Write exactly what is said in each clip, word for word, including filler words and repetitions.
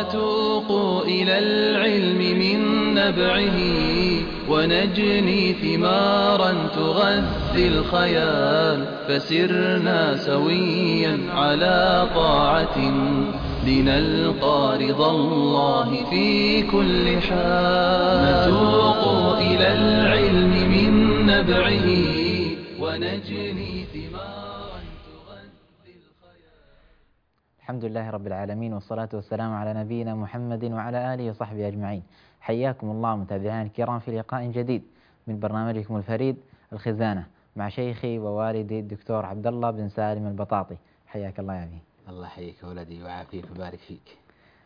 نتوق إلى العلم من نبعه ونجني ثمارا تغذي الخيال فسرنا سويا على طاعة لنلقى رضا الله في كل حال نتوق إلى العلم من نبعه ونجني ثمارا تغذي الخيال. الحمد لله رب العالمين، والصلاة والسلام على نبينا محمد وعلى آله وصحبه أجمعين. حياكم الله متابعينا الكرام في لقاء جديد من برنامجكم الفريد الخزانة مع شيخي ووالدي الدكتور عبد الله بن سالم البطاطي. حياك الله يا أبي. الله يحييك ولدي ويعافيك ويبارك فيك.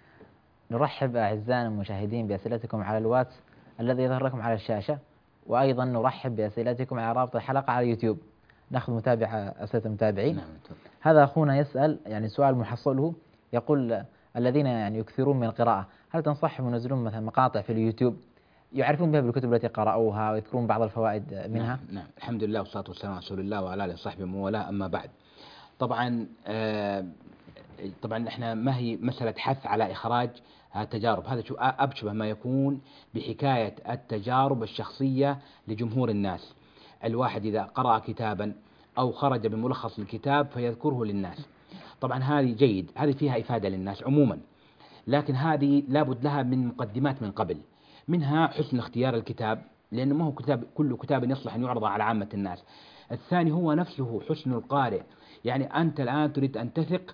نرحب أعزائنا المشاهدين بأسئلتكم على الواتس الذي يظهر لكم على الشاشة، وأيضا نرحب بأسئلتكم على رابط الحلقة على يوتيوب. نأخذ متابع أسئلة المتابعين. نعم. هذا أخونا يسأل يعني سؤال محصله، يقول الذين يعني يكثرون من القراءة هل تنصحهم ينزلون مثلا مقاطع في اليوتيوب يعرفون بها بالكتب التي قرأوها ويذكرون بعض الفوائد منها؟ نعم, نعم. الحمد لله والصلاة والسلام على رسول الله وعلى آله وصحبه ومن والاه. أما بعد، طبعا آه طبعا احنا ما هي مسألة حث على إخراج التجارب، هذا شو أبشبه ما يكون بحكاية التجارب الشخصية لجمهور الناس. الواحد إذا قرأ كتابا أو خرج بملخص الكتاب فيذكره للناس، طبعا هذه جيد، هذه فيها إفادة للناس عموما، لكن هذه لابد لها من مقدمات من قبل، منها حسن اختيار الكتاب، لأنه ما هو كتاب كل كتاب يصلح أن يعرض على عامة الناس. الثاني هو نفسه حسن القارئ، يعني أنت الآن تريد أن تثق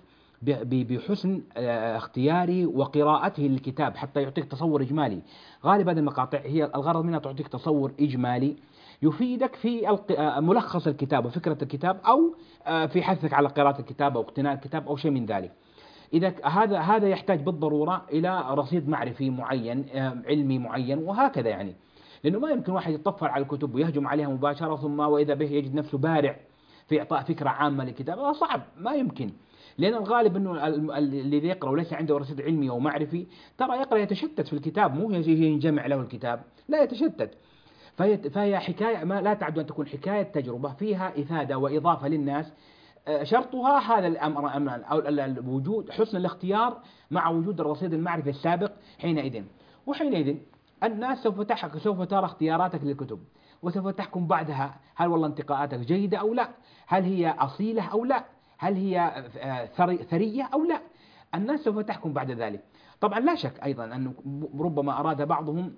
بحسن اختياري وقراءته للكتاب حتى يعطيك تصور إجمالي. غالبا هذه المقاطع هي الغرض منها تعطيك تصور إجمالي يفيدك في ملخص الكتاب وفكرة الكتاب، أو في حثك على قراءة الكتاب أو اقتناء الكتاب أو شيء من ذلك. إذا هذا هذا يحتاج بالضرورة إلى رصيد معرفي معين، علمي معين، وهكذا يعني، لأنه ما يمكن واحد يتطفل على الكتب ويهجم عليها مباشرة ثم وإذا به يجد نفسه بارع في إعطاء فكرة عامة للكتاب. هذا صعب، ما يمكن، لأن الغالب أنه الذي يقرأ وليس عنده رصيد علمي أو معرفي ترى يقرأ يتشتت في الكتاب، مو ينجمع له الكتاب، لا يتشتت. فهي, فهي حكاية ما لا تعد أن تكون حكاية تجربة فيها إفادة وإضافة للناس. شرطها هذا الأمر، أو الوجود حسن الاختيار مع وجود الرصيد المعرفي السابق. حينئذ وحينئذ الناس سوف تحق سوف ترى اختياراتك للكتب وسوف تحكم بعدها هل والله انتقاءاتك جيدة أو لا، هل هي أصيلة أو لا، هل هي ثرية أو لا. الناس سوف تحكم بعد ذلك. طبعا لا شك أيضا أنه ربما أراد بعضهم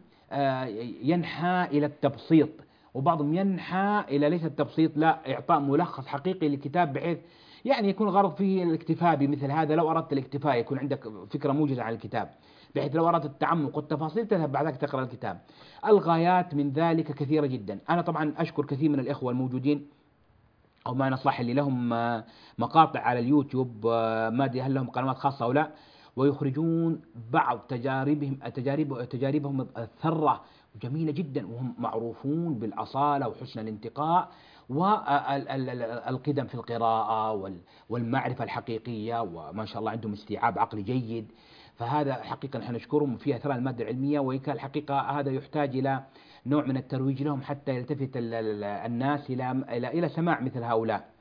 ينحى إلى التبسيط، وبعضهم ينحى إلى ليس التبسيط، لا، إعطاء ملخص حقيقي للكتاب بحيث يعني يكون الغرض فيه الاكتفاء بمثل هذا. لو أردت الاكتفاء يكون عندك فكرة موجزة عن الكتاب، بحيث لو أردت التعمق والتفاصيل تذهب بعد ذلك تقرأ الكتاب. الغايات من ذلك كثيرة جدا. أنا طبعا أشكر كثير من الإخوة الموجودين أو ما نصح اللي لهم مقاطع على اليوتيوب، ما أدري هل لهم قنوات خاصة أو لا، ويخرجون بعض تجاربهم تجارب تجاربهم الثرة وجميلة جدا، وهم معروفون بالأصالة وحسن الانتقاء والقدم في القراءة والمعرفة الحقيقية، وما شاء الله عندهم استيعاب عقلي جيد. فهذا حقيقة نحن نشكرهم في أثراء المادة العلمية، وكان الحقيقة هذا يحتاج إلى نوع من الترويج لهم حتى يلتفت الناس إلى إلى إلى سماع مثل هؤلاء.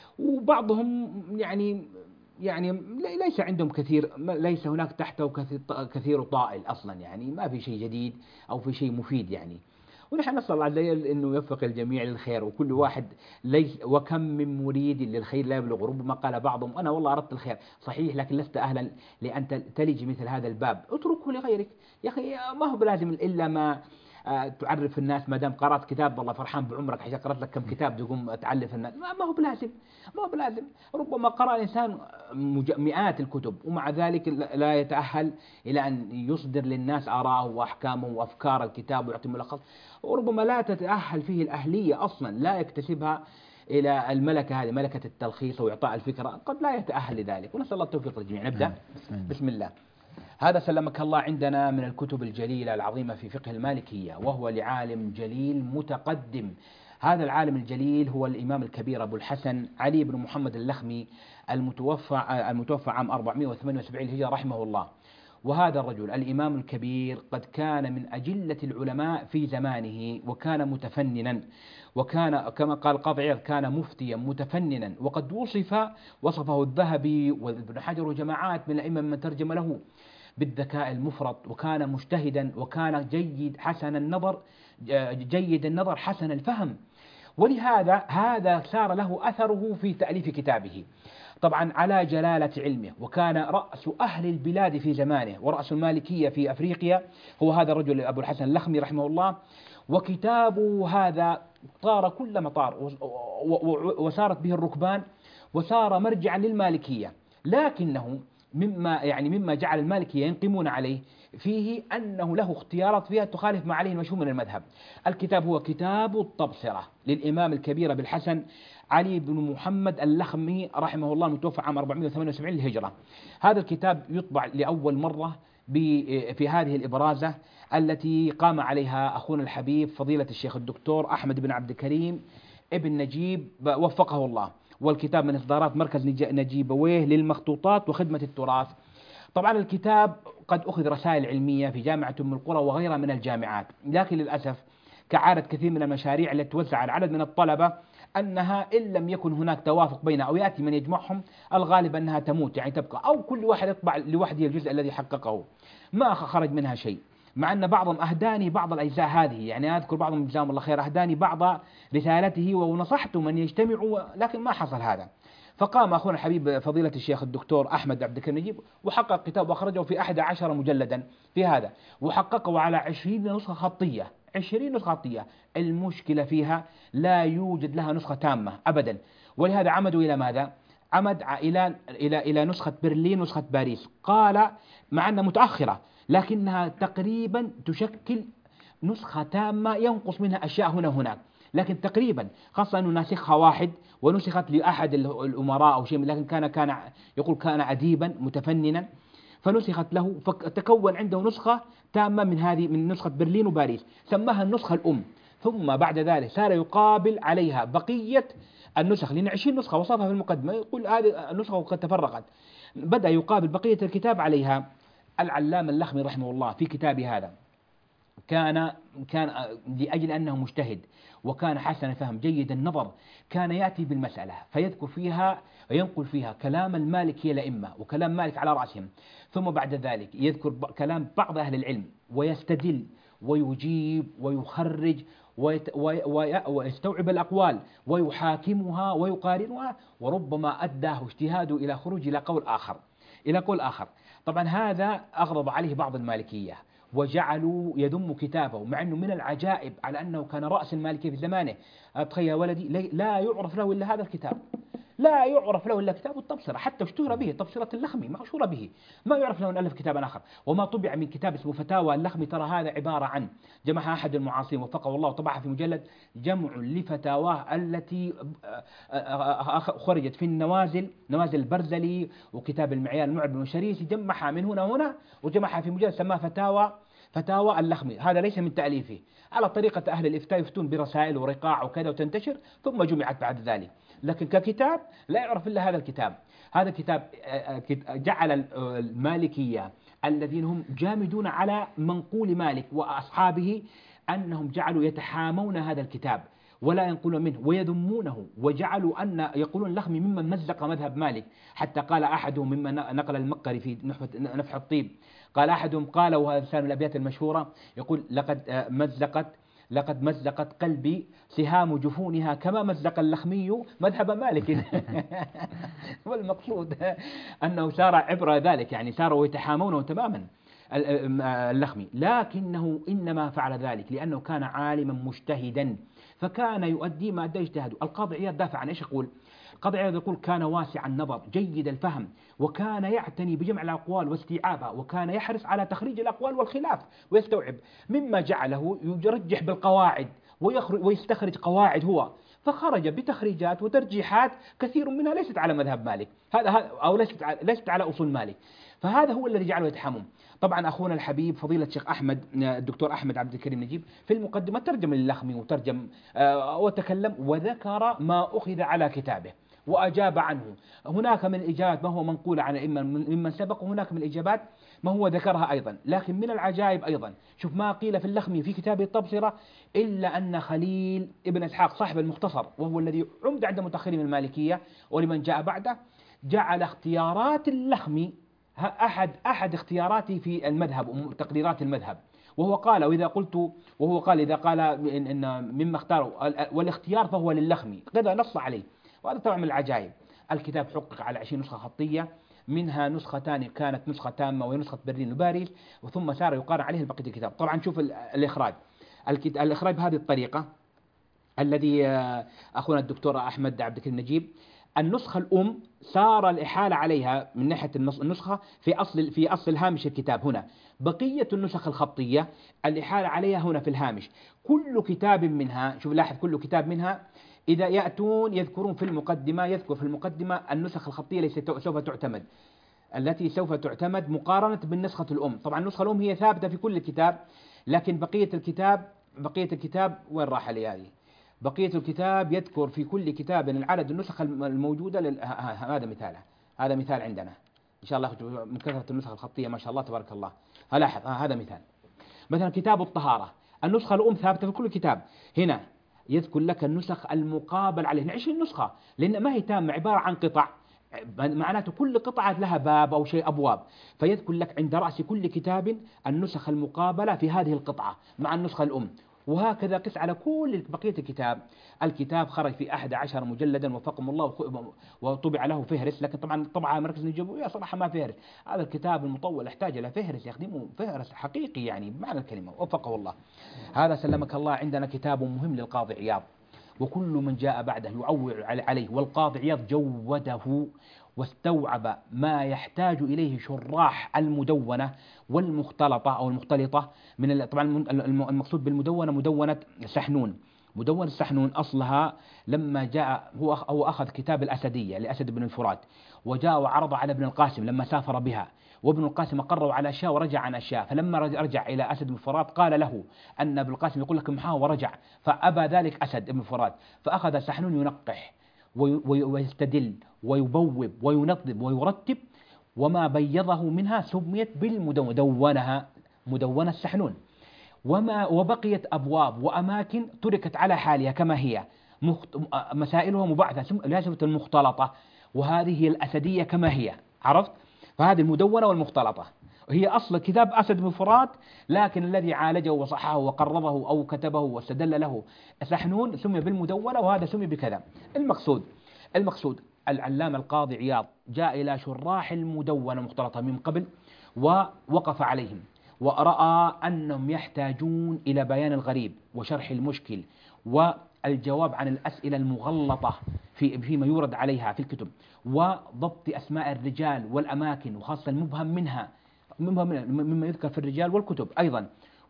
وبعضهم يعني يعني ليس عندهم كثير، ليس هناك تحته كثير طائل أصلا، يعني ما في شيء جديد أو في شيء مفيد يعني. ونحن نسأل الله عز وجل أنه يوفق الجميع للخير، وكل واحد ليس، وكم من مريد للخير لا يبلغ. ربما قال بعضهم أنا والله أردت الخير صحيح، لكن لست أهلا لأن تلج مثل هذا الباب، اتركه لغيرك يا أخي. ما هو بلازم إلا ما تعرف الناس، ما دام قرأت كتاب والله فرحان بعمرك عشان قرأت لك كم كتاب تقوم تعلف الناس. ما هو بلازم، ما هو بلازم. ربما قرأ الإنسان مئات الكتب ومع ذلك لا يتأهل إلى أن يصدر للناس آراءه وأحكامه وأفكار الكتاب ويعطي ملخص، وربما لا تتأهل فيه الأهلية أصلا، لا يكتسبها إلى الملكة هذه، ملكة التلخيص وإعطاء الفكرة، قد لا يتأهل لذلك. ونسأل الله التوفيق للجميع. نبدأ. بسم الله. هذا سلمك الله عندنا من الكتب الجليلة العظيمة في فقه المالكية، وهو لعالم جليل متقدم. هذا العالم الجليل هو الإمام الكبير أبو الحسن علي بن محمد اللخمي، المتوفى المتوفى عام أربعمائة وثمانية وسبعين هجرة رحمه الله. وهذا الرجل الإمام الكبير قد كان من أجلة العلماء في زمانه، وكان متفننا، وكان كما قال القاضي عياض كان مفتيا متفننا، وقد وصف وصفه الذهبي وابن حجر وجماعات من الأئمة من ترجم له بالذكاء المفرط، وكان مجتهدا، وكان جيد حسن النظر، جيد النظر حسن الفهم. ولهذا هذا صار له أثره في تأليف كتابه طبعا على جلالة علمه. وكان رأس أهل البلاد في زمانه ورأس المالكية في أفريقيا هو هذا الرجل أبو الحسن اللخمي رحمه الله. وكتابه هذا طار كل مطار وسارت به الركبان وصار مرجعا للمالكية. لكنه مما يعني مما جعل المالكية ينقمون عليه فيه أنه له اختيارات فيها تخالف ما عليه المشهور من المذهب. الكتاب هو كتاب التبصرة للإمام الكبير أبي الحسن علي بن محمد اللخمي رحمه الله، المتوفى عام أربعمائة وثمانية وسبعين للهجرة. هذا الكتاب يطبع لأول مرة في هذه الإبرازة التي قام عليها أخونا الحبيب فضيلة الشيخ الدكتور أحمد بن عبد الكريم ابن نجيب وفقه الله. والكتاب من إصدارات مركز نجيبويه للمخطوطات وخدمة التراث. طبعا الكتاب قد أخذ رسائل علمية في جامعة أم القرى وغيرها من الجامعات، لكن للأسف كعادة كثير من المشاريع التي توزع على عدد من الطلبة أنها إن لم يكن هناك توافق بينها أو يأتي من يجمعهم الغالب أنها تموت، يعني تبقى، أو كل واحد يطبع لوحده الجزء الذي حققه، ما خرج منها شيء. مع أن بعضهم أهداني بعض الأجزاء هذه، يعني أذكر بعضهم جزاهم الله خير أهداني بعض رسالته ونصحتهم أن يجتمعوا، لكن ما حصل هذا. فقام أخونا الحبيب فضيلة الشيخ الدكتور أحمد عبد الكريم نجيب وحقق كتاب وأخرجه في أحد عشر مجلدا في هذا، وحققه على عشرين نسخة خطية. عشرين نسخة خطية. المشكلة فيها لا يوجد لها نسخة تامة أبدا. ولهذا عمدوا إلى ماذا؟ عمد إلى إلى إلى نسخة برلين، نسخة باريس، قال مع أنها متأخرة لكنها تقريبا تشكل نسخة تامة ينقص منها أشياء هنا وهناك، لكن تقريبا، خاصة أنه ناسخها واحد ونسخت لأحد الأمراء أو شيء، لكن كان كان يقول كان أديبا متفننا فنسخت له، فتكون عنده نسخة تامة من هذه من نسخة برلين وباريس، سماها النسخة الأم. ثم بعد ذلك صار يقابل عليها بقية النسخ، لأن عشرين نسخة وصفها في المقدمة، يقول هذه النسخة قد تفرقت. بدأ يقابل بقية الكتاب عليها العلامة اللخمي رحمه الله في كتابه هذا. كان كان لأجل أنه مجتهد وكان حسن الفهم جيد النظر، كان يأتي بالمسألة فيذكر فيها وينقل فيها كلام المالكية الأئمة وكلام مالك على رأسهم، ثم بعد ذلك يذكر كلام بعض أهل العلم ويستدل ويجيب ويخرج ويستوعب الأقوال ويحاكمها ويقارنها، وربما أداه اجتهاده إلى خروج إلى قول آخر إلى قول آخر. طبعا هذا أغضب عليه بعض المالكية وجعلوا يذم كتابه، مع أنه من العجائب على أنه كان رأس المالكية في زمانه. تخيل ولدي لا يعرف له إلا هذا الكتاب، لا يعرف له إلا كتاب التبصرة، حتى اشتهر به تبصرة اللخمي مشهورة به، ما يعرف له أن ألف كتابا آخر. وما طبع من كتاب اسمه فتاوى اللخمي ترى هذا عبارة عن جمعها أحد المعاصرين وفقه الله وطبعها في مجلد جمع لفتاواه التي خرجت في النوازل، نوازل البرزلي وكتاب المعيار المعرب المشريسي، جمعها من هنا وهنا وجمعها في مجلد سماه فتاوى فتاوى اللخمي. هذا ليس من تأليفه، على طريقة أهل الإفتاء يفتون برسائل ورقاع وكذا وتنتشر ثم جمعت بعد ذلك، لكن ككتاب لا يعرف إلا هذا الكتاب. هذا الكتاب جعل المالكية الذين هم جامدون على منقول مالك وأصحابه أنهم جعلوا يتحامون هذا الكتاب ولا ينقلون منه ويذمونه، وجعلوا أن يقولون اللخمي ممن مزق مذهب مالك، حتى قال أحدهم ممن نقل المقري في نفح الطيب، قال أحدهم قال وهذا لسان الأبيات المشهورة يقول لقد مزقت لقد مزقت قلبي سهام جفونها كما مزق اللخمي مذهب مالك. والمقصود أنه صار عبر ذلك، يعني صاروا يتحامونه تماما اللخمي، لكنه إنما فعل ذلك لأنه كان عالما مجتهدا فكان يؤدي ما أدى اجتهاده. القاضي عياض دافع عن إيش يقول؟ القاضي عياض يقول كان واسع النظر جيد الفهم، وكان يعتني بجمع الأقوال واستيعابها، وكان يحرص على تخريج الأقوال والخلاف ويستوعب، مما جعله يرجح بالقواعد ويستخرج قواعد هو، فخرج بتخريجات وترجيحات كثير منها ليست على مذهب مالك هذا أو ليست ليست على أصول مالك، فهذا هو الذي جعله يتحمم. طبعا أخونا الحبيب فضيلة الشيخ أحمد الدكتور أحمد عبد الكريم نجيب في المقدمة ترجم للخمي وترجم وتكلم وذكر ما أخذ على كتابه وأجاب عنه. هناك من الإجابات ما هو منقول عن الأئمة ممن سبق، وهناك من الإجابات ما هو ذكرها أيضا. لكن من العجائب أيضا شوف ما قيل في اللخمي في كتابه التبصرة، إلا أن خليل ابن إسحاق صاحب المختصر وهو الذي عمد عند متأخرين من المالكية ولمن جاء بعده جعل اختيارات اللخمي أحد أحد اختياراتي في المذهب وتقريرات المذهب، وهو قال وإذا قلت وهو قال إذا قال إن, إن مما اختاره والاختيار فهو للخمي، كذا نص عليه. وهذا طبعا من العجائب. الكتاب حقق على عشرين نسخة خطية، منها نسختان كانت نسخة تامة وهي نسخة برلين وباريس، وثم صار يقارن عليه بقية الكتاب. طبعا شوف الإخراج، الإخراج بهذه الطريقة الذي أخونا الدكتور أحمد عبد الكريم نجيب، النسخة الأم صار الإحالة عليها من ناحية النسخة في أصل في أصل هامش الكتاب هنا، بقية النسخ الخطية الإحالة عليها هنا في الهامش. كل كتاب منها، شوف لاحظ، كل كتاب منها إذا يأتون يذكرون في المقدمة، يذكر في المقدمة النسخ الخطية التي سوف تعتمد التي سوف تعتمد مقارنة بالنسخة الأم. طبعا النسخة الأم هي ثابتة في كل الكتاب، لكن بقية الكتاب بقية الكتاب وين راح لي هذه؟ بقية الكتاب يذكر في كل كتاب العدد النسخ الموجودة لل... هذا مثاله، هذا مثال عندنا إن شاء الله من كثرة النسخ الخطية ما شاء الله تبارك الله. هلاحظ هذا مثال. مثلا كتاب الطهارة النسخة الأم ثابتة في كل كتاب، هنا يذكر لك النسخ المقابل عليه عشرين نسخة، لأن ما هي تامة، عبارة عن قطع، معناته كل قطعة لها باب أو شيء أبواب، فيذكر لك عند رأس كل كتاب النسخ المقابلة في هذه القطعة مع النسخة الأم. وهكذا قس على كل بقية الكتاب. الكتاب خرج في أحد عشر مجلدا وفقهم الله، وطبع له فهرس، لكن طبعا طبعا مركز النجومية صراحة ما فهرس. هذا الكتاب المطول يحتاج إلى فهرس يخدمه، فهرس حقيقي يعني بمعنى الكلمة، وفقه الله. هذا سلمك الله. عندنا كتاب مهم للقاضي عياض، وكل من جاء بعده يعول عليه، والقاضي عياض جوده واستوعب ما يحتاج إليه شراح المدونة والمختلطة أو المختلطة من طبعا المقصود بالمدونة مدونة سحنون. مدونة سحنون أصلها لما جاء هو هو أخذ كتاب الأسدية لأسد بن الفرات، وجاء وعرض على ابن القاسم لما سافر بها، وابن القاسم أقره على أشياء ورجع عن أشياء، فلما رجع إلى أسد بن الفرات قال له أن ابن القاسم يقول لك محاه ورجع، فأبى ذلك أسد بن الفرات، فأخذ سحنون ينقح ويستدل ويبوب وينظم ويرتب، وما بيضه منها سميت بالمدونة، دونها مدونة السحنون. وما وبقيت أبواب وأماكن تركت على حالها كما هي، مسائلها مبعثة لازمة المختلطة، وهذه هي الأسدية كما هي، عرفت؟ فهذه المدونة والمختلطة هي أصل كتاب أسد بن فرات، لكن الذي عالجه وصححه وقرضه أو كتبه واستدل له سحنون سمي بالمدونة، وهذا سمي بكذا. المقصود المقصود العلامة القاضي عياض جاء إلى شراح المدونة المختلطة من قبل ووقف عليهم، ورأى أنهم يحتاجون إلى بيان الغريب وشرح المشكل والجواب عن الأسئلة المغلطة في فيما يورد عليها في الكتب، وضبط أسماء الرجال والأماكن وخاصة المبهم منها مما يذكر في الرجال والكتب أيضا،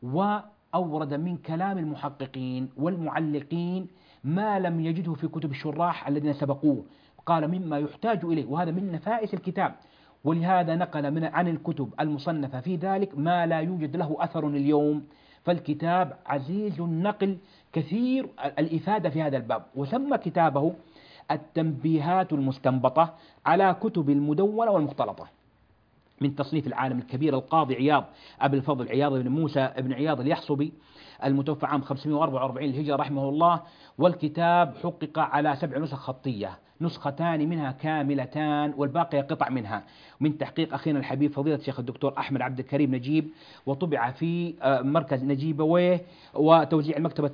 وأورد من كلام المحققين والمعلقين ما لم يجده في كتب الشراح الذين سبقوه، قال مما يحتاج إليه، وهذا من نفائس الكتاب. ولهذا نقل من عن الكتب المصنفة في ذلك ما لا يوجد له أثر اليوم، فالكتاب عزيز النقل كثير الإفادة في هذا الباب. وسمى كتابه التنبيهات المستنبطة على كتب المدونة والمختلطة، من تصنيف العالم الكبير القاضي عياض أبي الفضل عياض بن موسى بن عياض اليحصبي المتوفى عام خمسمائة وأربعة وأربعين الهجرة رحمه الله. والكتاب حقق على سبع نسخ خطية، نسختان منها كاملتان والباقية قطع منها، من تحقيق أخينا الحبيب فضيلة الشيخ الدكتور أحمد عبد الكريم نجيب، وطبع في مركز نجيبويه وتوزيع المكتبة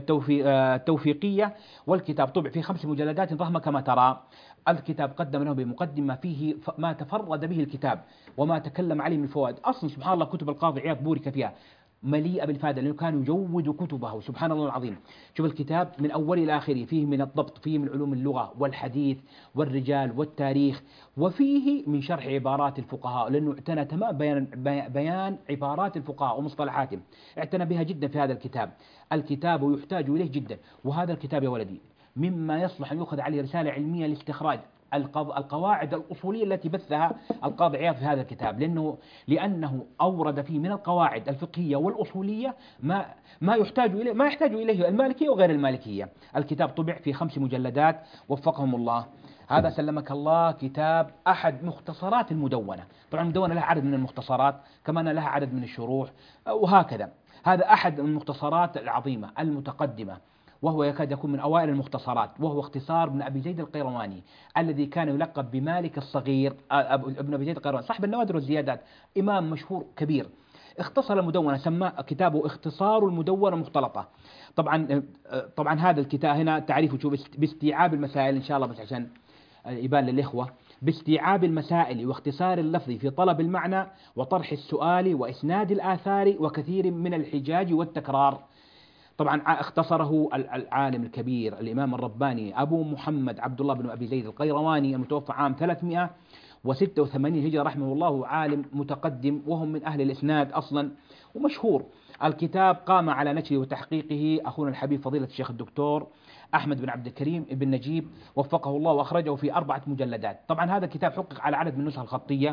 التوفيقية. والكتاب طبع في خمس مجلدات ضخمة كما ترى. الكتاب قدم له بمقدمة فيه ما تفرد به الكتاب وما تكلم عليه من فوائد. أصلا سبحان الله كتب القاضي عياض بورك فيها، مليئة بالفائدة، لأنه كان يجود كتبه سبحان الله العظيم. شوف الكتاب من أول إلى آخره، فيه من الضبط، فيه من علوم اللغة والحديث والرجال والتاريخ، وفيه من شرح عبارات الفقهاء، لأنه اعتنى تمام بيان, بيان عبارات الفقهاء ومصطلحاتهم، اعتنى بها جدا في هذا الكتاب. الكتاب يحتاج إليه جدا. وهذا الكتاب يا ولدي مما يصلح أن يؤخذ عليه رسالة علمية لاستخراج القواعد الأصولية التي بثها القاضي عياض في هذا الكتاب، لأنه لأنه أورد فيه من القواعد الفقهية والأصولية ما ما يحتاج إليه ما يحتاج إليه المالكية وغير المالكية. الكتاب طبع في خمس مجلدات وفقهم الله. هذا سلمك الله كتاب أحد مختصرات المدونة. طبعا المدونة لها عدد من المختصرات كما أن لها عدد من الشروح وهكذا. هذا أحد المختصرات العظيمة المتقدمة، وهو يكاد يكون من أوائل المختصرات، وهو اختصار ابن أبي زيد القيرواني الذي كان يلقب بمالك الصغير. ابن أبي زيد القيرواني صاحب النوادر والزيادات، إمام مشهور كبير، اختصر المدونة، سماه كتابه اختصار المدونة مختلطة. طبعا طبعا هذا الكتاب هنا تعريفه شو، باستيعاب المسائل إن شاء الله، بس عشان يبان للإخوة، باستيعاب المسائل واختصار اللفظ في طلب المعنى وطرح السؤال وإسناد الآثار وكثير من الحجاج والتكرار. طبعا اختصره العالم الكبير الإمام الرباني أبو محمد عبد الله بن أبي زيد القيرواني المتوفى عام ثلاثمائة وستة وثمانين هجرة رحمه الله، عالم متقدم وهم من أهل الإسناد أصلا ومشهور. الكتاب قام على نشره وتحقيقه أخونا الحبيب فضيلة الشيخ الدكتور أحمد بن عبد الكريم بن نجيب وفقه الله، وأخرجه في أربعة مجلدات. طبعا هذا الكتاب حقق على عدد من النسخ الخطية،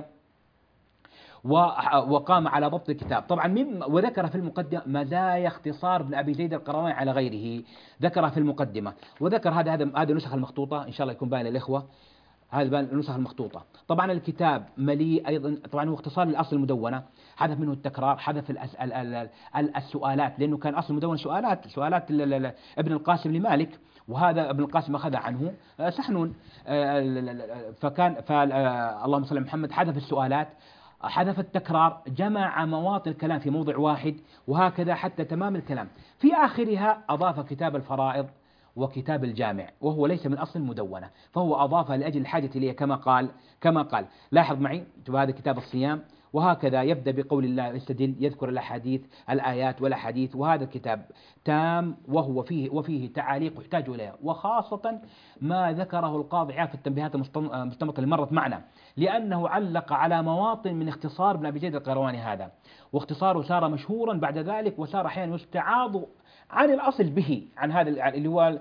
وقام على ضبط الكتاب. طبعا من وذكر في المقدمة مزايا اختصار ابن أبي زيد القيرواني على غيره، ذكر في المقدمة، وذكر هذا هذا هذه النسخ المخطوطة إن شاء الله يكون باين للإخوة، هذه النسخ المخطوطة. طبعا الكتاب مليء أيضا، طبعا هو اختصار للأصل المدونة، حذف منه التكرار، حذف الأسئلة السؤالات، لأنه كان أصل المدونة سؤالات سؤالات ابن القاسم لمالك، وهذا ابن القاسم أخذ عنه سحنون، فكان فاللهم صل على محمد حذف السؤالات، حذف التكرار، جمع مواطن الكلام في موضع واحد، وهكذا حتى تمام الكلام. في آخرها أضاف كتاب الفرائض وكتاب الجامع، وهو ليس من أصل المدونة، فهو أضافها لأجل الحاجة إليه كما قال كما قال لاحظ معي هذا كتاب الصيام، وهكذا يبدأ بقول الله يستدل، يذكر الأحاديث الآيات والأحاديث، وهذا الكتاب تام، وهو فيه وفيه تعاليق يحتاج إليها، وخاصة ما ذكره القاضي عياض في التنبيهات المستمطة اللي مرت معنا، لأنه علق على مواطن من اختصار ابن أبي زيد القيرواني هذا، واختصاره صار مشهورا بعد ذلك، وصار أحيانا يستعاض عن الأصل به، عن هذا اللي هو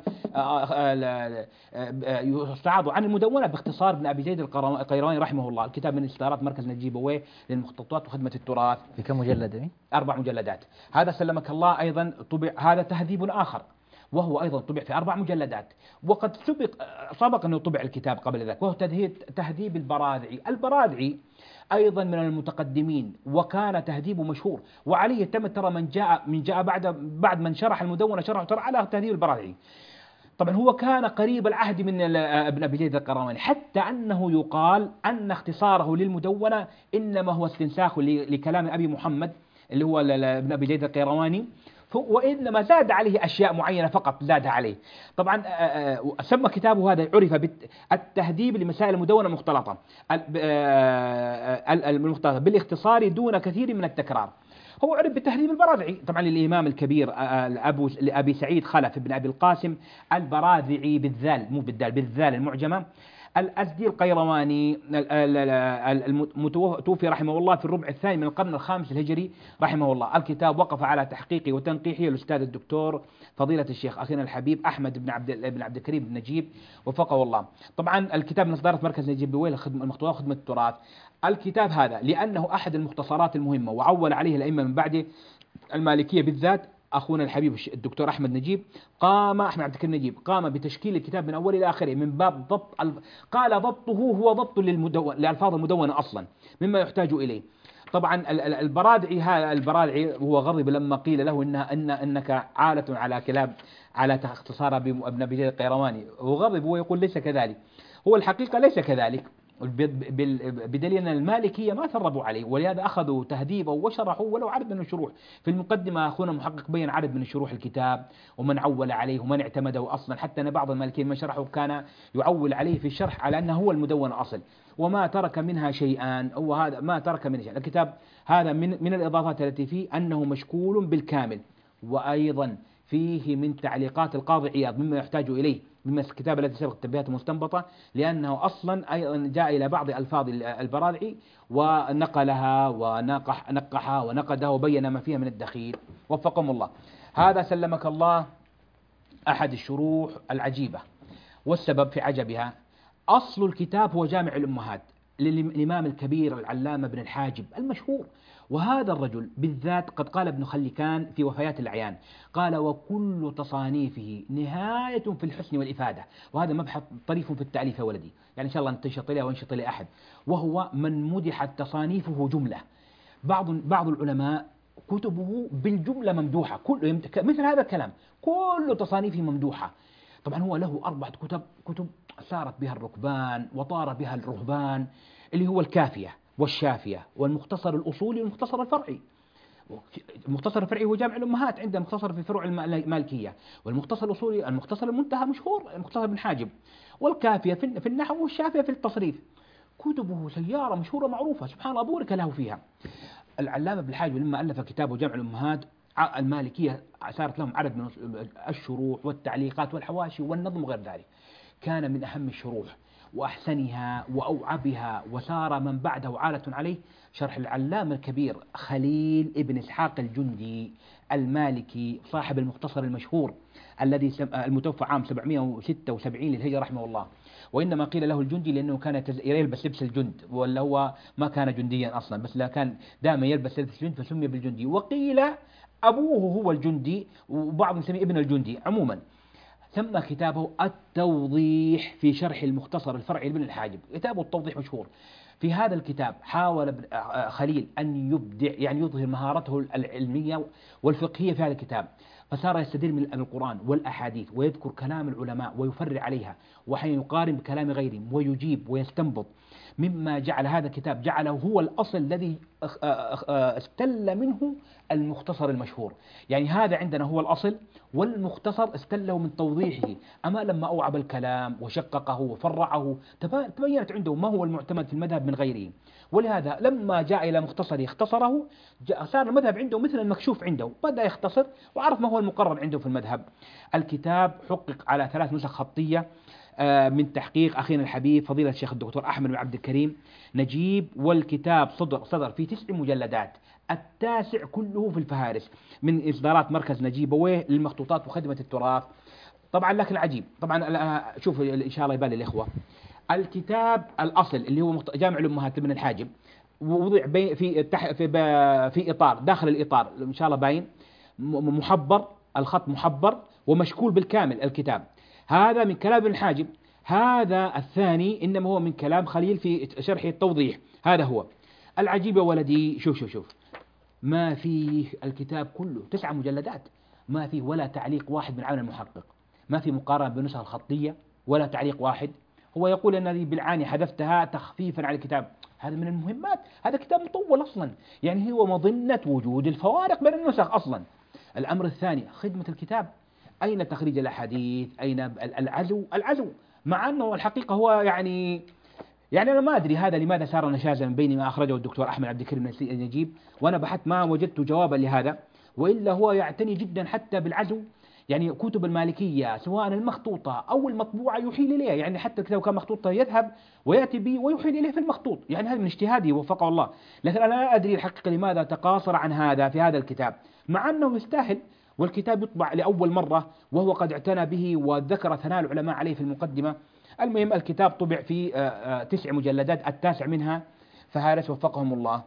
يستعاض عن المدونة باختصار ابن أبي زيد القيرواني رحمه الله. الكتاب من إصدارات مركز نجيبويه للمخطوطات وخدمة التراث. في كم مجلد؟ أربع مجلدات. هذا سلمك الله أيضا طبع، هذا تهذيب آخر، وهو أيضا طبع في أربع مجلدات، وقد سبق سبق أنه طبع الكتاب قبل ذلك، وهو تهذيب البراذعي. البراذعي أيضا من المتقدمين، وكان تهذيبه مشهور، وعليه تم ترى من جاء من جاء بعد بعد من شرح المدونة شرح ترى على تهذيب البراذعي. طبعا هو كان قريب العهد من ابن أبي زيد القيرواني، حتى أنه يقال أن اختصاره للمدونة إنما هو استنساخ لكلام أبي محمد اللي هو ابن أبي زيد القيرواني، وإنما زاد عليه أشياء معينة فقط زادها عليه. طبعا سمى كتابه هذا عرف بالتهذيب لمسائل المدونة المختلطة المختلطة بالاختصار دون كثير من التكرار. هو عرف بالتهذيب البراذعي طبعا للإمام الكبير أبو أبي سعيد خلف بن أبي القاسم البراذعي بالذال، مو بالدال، بالذال المعجمة، الأزدي القيرواني المتوفي رحمه الله في الربع الثاني من القرن الخامس الهجري رحمه الله. الكتاب وقف على تحقيقه وتنقيحه الأستاذ الدكتور فضيلة الشيخ أخينا الحبيب أحمد بن عبد بن عبد الكريم بن نجيب وفقه الله. طبعا الكتاب من إصدارات مركز نجيب بويه المخطوطات وخدمة التراث. الكتاب هذا لأنه أحد المختصرات المهمة، وعول عليه الأئمة من بعده المالكية بالذات أخونا الحبيب الدكتور أحمد نجيب، قام أحمد عبد الكريم نجيب قام بتشكيل الكتاب من أوله إلى آخره من باب ضبط الف... قال ضبطه هو ضبط للمدون... لألفاظ المدونة أصلا مما يحتاج إليه. طبعا البراذعي هذا البراذعي هو غضب لما قيل له إنها إن إنك عالة على كلاب على اختصار ابن أبي زيد القيرواني، هو غضب ويقول ليس كذلك، هو الحقيقة ليس كذلك، بدليل أن المالكية ما ثربوا عليه، ولهذا أخذوا تهذيبه وشرحوا ولو عدد من الشروح. في المقدمة أخونا محقق بين عدد من الشروح الكتاب ومن عول عليه ومن اعتمده أصلا، حتى أن بعض المالكيين من شرحوا كان يعول عليه في الشرح على أنه هو المدون أصل، وما ترك منها شيئا، هو هذا ما ترك منها شيئا. الكتاب هذا من من الإضافات التي فيه أنه مشكول بالكامل، وأيضا فيه من تعليقات القاضي عياض مما يحتاج إليه مما الكتاب الذي سبق التنبيهات المستنبطة، لأنه أصلا أيضا جاء إلى بعض ألفاظ البراذعي ونقلها ونقح نقحها ونقدها وبين ما فيها من الدخيل وفقهم الله. هذا سلمك الله أحد الشروح العجيبة، والسبب في عجبها أصل الكتاب هو جامع الأمهات للإمام الكبير العلامة ابن الحاجب المشهور. وهذا الرجل بالذات قد قال ابن خلكان في وفيات الأعيان، قال وكل تصانيفه نهاية في الحسن والإفادة، وهذا مبحث طريف في التأليف يا ولدي، يعني إن شاء الله ننشط له وينشط له أحد، وهو من مدحت تصانيفه جملة. بعض بعض العلماء كتبه بالجملة ممدوحة، كل مثل هذا الكلام كل تصانيفه ممدوحة. طبعا هو له أربعة كتب كتب سارت بها الركبان وطار بها الرهبان، اللي هو الكافية والشافية والمختصر الأصولي والمختصر الفرعي. المختصر الفرعي هو جامع الأمهات، عنده مختصر في فروع المالكية، والمختصر الأصولي المختصر المنتهى مشهور المختصر ابن حاجب، والكافية في النحو والشافية في التصريف. كتبه سيارة مشهورة معروفة سبحان الله بورك له فيها. العلامة ابن الحاجب لما ألف كتابه جامع الأمهات المالكية صارت لهم عدد من الشروح والتعليقات والحواشي والنظم وغير ذلك، كان من أهم الشروح وأحسنها وأوعبها، وسار من بعده عالة عليه شرح العلامة الكبير خليل ابن إسحاق الجندي المالكي صاحب المختصر المشهور الذي المتوفى عام سبعمائة وستة وسبعين للهجرة رحمه الله. وإنما قيل له الجندي لأنه كان يلبس لبس الجند، ولا هو ما كان جنديا أصلا، بس لا كان دائما يلبس لبس الجند فسمي بالجندي. وقيل أبوه هو الجندي، وبعضهم يسميه ابن الجندي. عموما سمى كتابه التوضيح في شرح المختصر الفرعي لابن الحاجب. كتابه التوضيح مشهور. في هذا الكتاب حاول خليل أن يبدع، يعني يظهر مهارته العلمية والفقهية في هذا الكتاب، فصار يستدل من القرآن والأحاديث ويذكر كلام العلماء ويفرع عليها، وحين يقارن بكلام غيرهم ويجيب ويستنبط، مما جعل هذا الكتاب جعله هو الأصل الذي استل منه المختصر المشهور. يعني هذا عندنا هو الأصل، والمختصر استله من توضيحه. أما لما أوعب الكلام وشققه وفرعه تبينت عنده ما هو المعتمد في المذهب من غيره. ولهذا لما جاء إلى مختصر اختصره، صار المذهب عنده مثل المكشوف عنده، بدأ يختصر وعرف ما هو المقرر عنده في المذهب. الكتاب حقق على ثلاث نسخ خطية من تحقيق أخينا الحبيب فضيلة الشيخ الدكتور أحمد بن عبد الكريم نجيب، والكتاب صدر صدر في تسع مجلدات، التاسع كله في الفهارس من إصدارات مركز نجيبويه للمخطوطات وخدمة التراث. طبعا لكن العجيب طبعا شوفوا إن شاء الله يبان للإخوة، الكتاب الأصل اللي هو جامع الأمهات ابن الحاجب ووضع في في في إطار، داخل الإطار إن شاء الله باين محبر، الخط محبر ومشكول بالكامل الكتاب. هذا من كلام ابن الحاجب. هذا الثاني إنما هو من كلام خليل في شرحه التوضيح. هذا هو العجيب يا ولدي. شوف شوف شوف ما فيه الكتاب كله تسع مجلدات، ما فيه ولا تعليق واحد من عالم المحقق، ما في مقارنة بالنسخة الخطية ولا تعليق واحد. هو يقول أن هذه بالعاني حذفتها تخفيفا على الكتاب. هذا من المهمات، هذا كتاب مطول أصلا، يعني هو مظنة وجود الفوارق بين النسخ أصلا. الأمر الثاني خدمة الكتاب، أين تخريج الأحاديث، أين العزو العزو مع أنه الحقيقة هو يعني يعني أنا ما أدري هذا لماذا صار نشازا بين ما أخرجه الدكتور أحمد عبد الكريم نجيب، وأنا بحثت ما وجدت جوابا لهذا، وإلا هو يعتني جدا حتى بالعزو. يعني كتب المالكية سواء المخطوطة أو المطبوعة يحيل إليها، يعني حتى الكتاب كان مخطوطة يذهب ويأتي به ويحيل إليه في المخطوط، يعني هذا من اجتهادي وفقه الله. لكن أنا لا أدري الحقيقة لماذا تقاصر عن هذا في هذا الكتاب، مع أنه يستاهل، والكتاب يطبع لأول مرة وهو قد اعتنى به وذكر ثناء العلماء عليه في المقدمة. المهم الكتاب طبع في تسع مجلدات، التاسع منها فهارس وفقهم الله.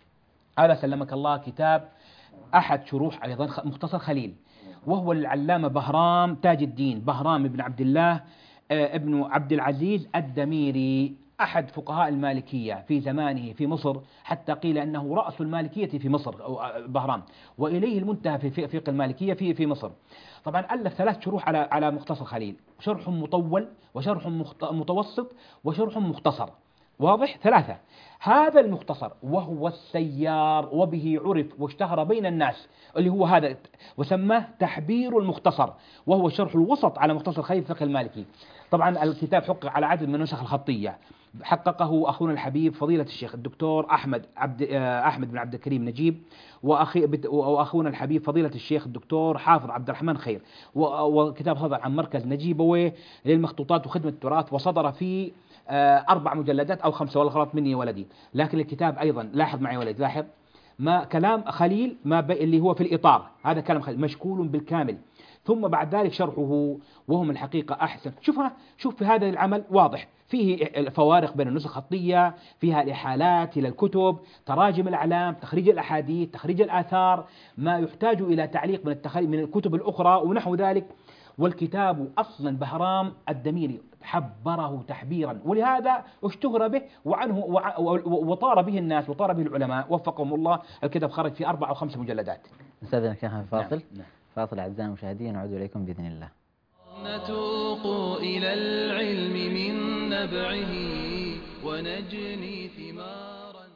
هذا سلمك الله كتاب أحد شروح أيضا مختصر خليل، وهو العلامة بهرام تاج الدين بهرام بن عبد الله ابن عبد العزيز الدميري، أحد فقهاء المالكية في زمانه في مصر، حتى قيل أنه رأس المالكية في مصر بهرام، وإليه المنتهى في فقه المالكية في في مصر. طبعا ألف ثلاث شروح على على مختصر خليل، شرح مطول وشرح متوسط وشرح مختصر، واضح ثلاثة. هذا المختصر وهو السيار وبه عرف واشتهر بين الناس، اللي هو هذا وسماه تحبير المختصر، وهو الشرح الوسط على مختصر خليل الفقه المالكي. طبعا الكتاب حقق على عدد من النسخ الخطية، حققه أخونا الحبيب فضيلة الشيخ الدكتور أحمد عبد أحمد بن عبد الكريم نجيب، وأخي وأخونا الحبيب فضيلة الشيخ الدكتور حافظ عبد الرحمن خير، وكتاب صدر عن مركز نجيبويه للمخطوطات وخدمة التراث، وصدر في أربع مجلدات أو خمسة ولا غلط مني يا ولدي. لكن الكتاب أيضا لاحظ معي ولدي، لاحظ ما كلام خليل ما اللي هو في الإطار، هذا كلام خليل مشكول بالكامل، ثم بعد ذلك شرحه وهم الحقيقة أحسن. شوفها شوف في هذا العمل واضح فيه الفوارق بين النسخ الخطية، فيها الإحالات إلى الكتب، تراجم الأعلام، تخريج الأحاديث، تخريج الآثار، ما يحتاج إلى تعليق من التخريج من الكتب الأخرى ونحو ذلك. والكتاب أصلا بهرام الدميري حبره تحبيرا، ولهذا اشتهر به وعنه وطار به الناس وطار به العلماء وفقهم الله. الكتاب خرج في أربع أو خمس مجلدات. نستأذنك يا أخي فاصل. نعم. نعم. فاصل أعزائنا المشاهدين، نعود إليكم بإذن الله. نتوق إلى العلم من نبعه ونجني ثمارا.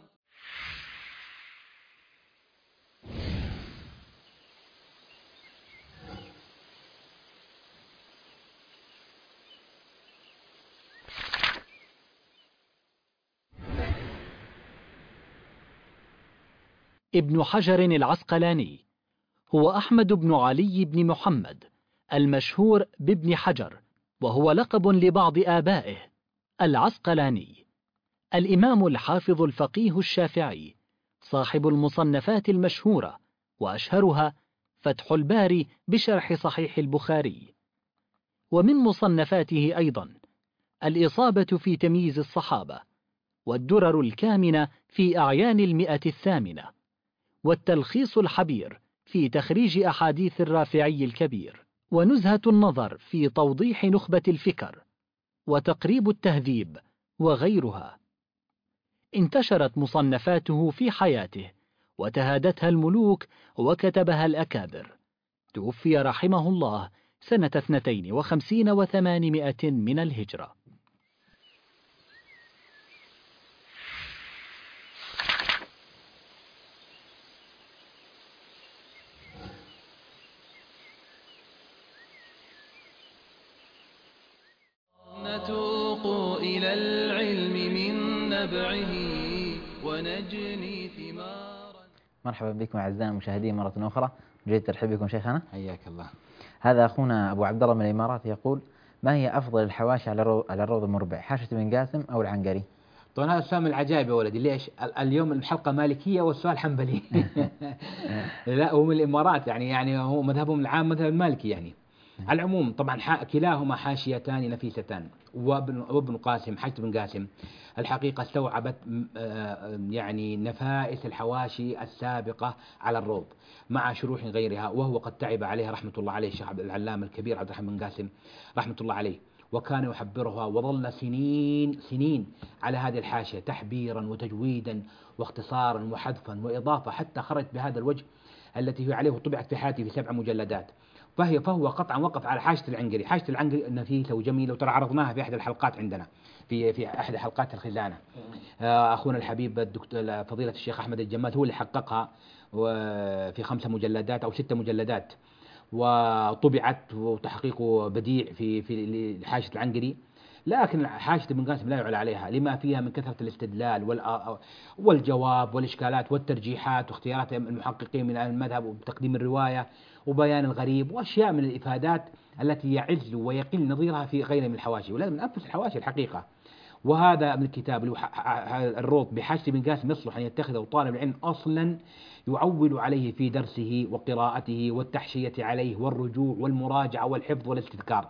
ابن حجر العسقلاني هو أحمد بن علي بن محمد المشهور بابن حجر، وهو لقب لبعض آبائه. العسقلاني الإمام الحافظ الفقيه الشافعي، صاحب المصنفات المشهورة، وأشهرها فتح الباري بشرح صحيح البخاري. ومن مصنفاته أيضا الإصابة في تمييز الصحابة، والدرر الكامنة في أعيان المئة الثامنة، والتلخيص الحبير في تخريج أحاديث الرافعي الكبير، ونزهة النظر في توضيح نخبة الفكر، وتقريب التهذيب، وغيرها. انتشرت مصنفاته في حياته، وتهادتها الملوك وكتبها الأكابر. توفي رحمه الله سنة اثنتين وخمسين وثمانمائة من الهجرة. نتوق إلى العلم من نبعه ونجني ثمارا. مرحبا بكم أعزائنا المشاهدين مرة أخرى، جيد ترحيب بكم شيخنا. حياك الله. هذا أخونا أبو عبد الله من الإمارات يقول: ما هي أفضل الحواشي على الروض, على الروض المربع، حاشية بن قاسم أو العنقري؟ طبعا هذا السؤال العجائب يا ولدي. ليش اليوم الحلقة مالكية والسؤال حنبلي؟ لا، هو من الإمارات، يعني يعني هو مذهبهم العام مذهب المالكي يعني. على العموم طبعا كلاهما حاشيتان نفيستان، وابن وابن قاسم حاشية بن قاسم الحقيقة استوعبت يعني نفائس الحواشي السابقة على الروض مع شروح غيرها، وهو قد تعب عليها رحمة الله عليه الشيخ العلامة الكبير عبد الرحمن بن قاسم رحمة الله عليه، وكان يحبرها وظل سنين سنين على هذه الحاشية تحبيرا وتجويدا واختصارا وحذفا وإضافة، حتى خرجت بهذا الوجه التي هي عليه طبعت في حياته في سبع مجلدات. فهي فهو قطعا وقف على حاشية العنقري. حاشية العنقري نفيسة وجميلة، وترى عرضناها في أحد الحلقات عندنا في في أحد حلقات الخزانة. أخونا الحبيب الدكتور فضيلة الشيخ أحمد الجمال هو اللي حققها في خمسة مجلدات أو ستة مجلدات، وطبعت وتحقيق بديع في في حاشية العنقري. لكن حاشية ابن قاسم لا يعلى عليها لما فيها من كثرة الاستدلال والجواب والإشكالات والترجيحات واختيارات المحققين من أهل المذهب وتقديم الرواية وبيان الغريب وأشياء من الإفادات التي يعز ويقل نظيرها في غيرها من الحواشي، ولا من أنفس الحواشي الحقيقة. وهذا من الكتاب الروض بحاشية ابن قاسم يصلح أن يتخذه طالب العلم أصلا يعول عليه في درسه وقراءته والتحشية عليه والرجوع والمراجعة والحفظ والاستذكار،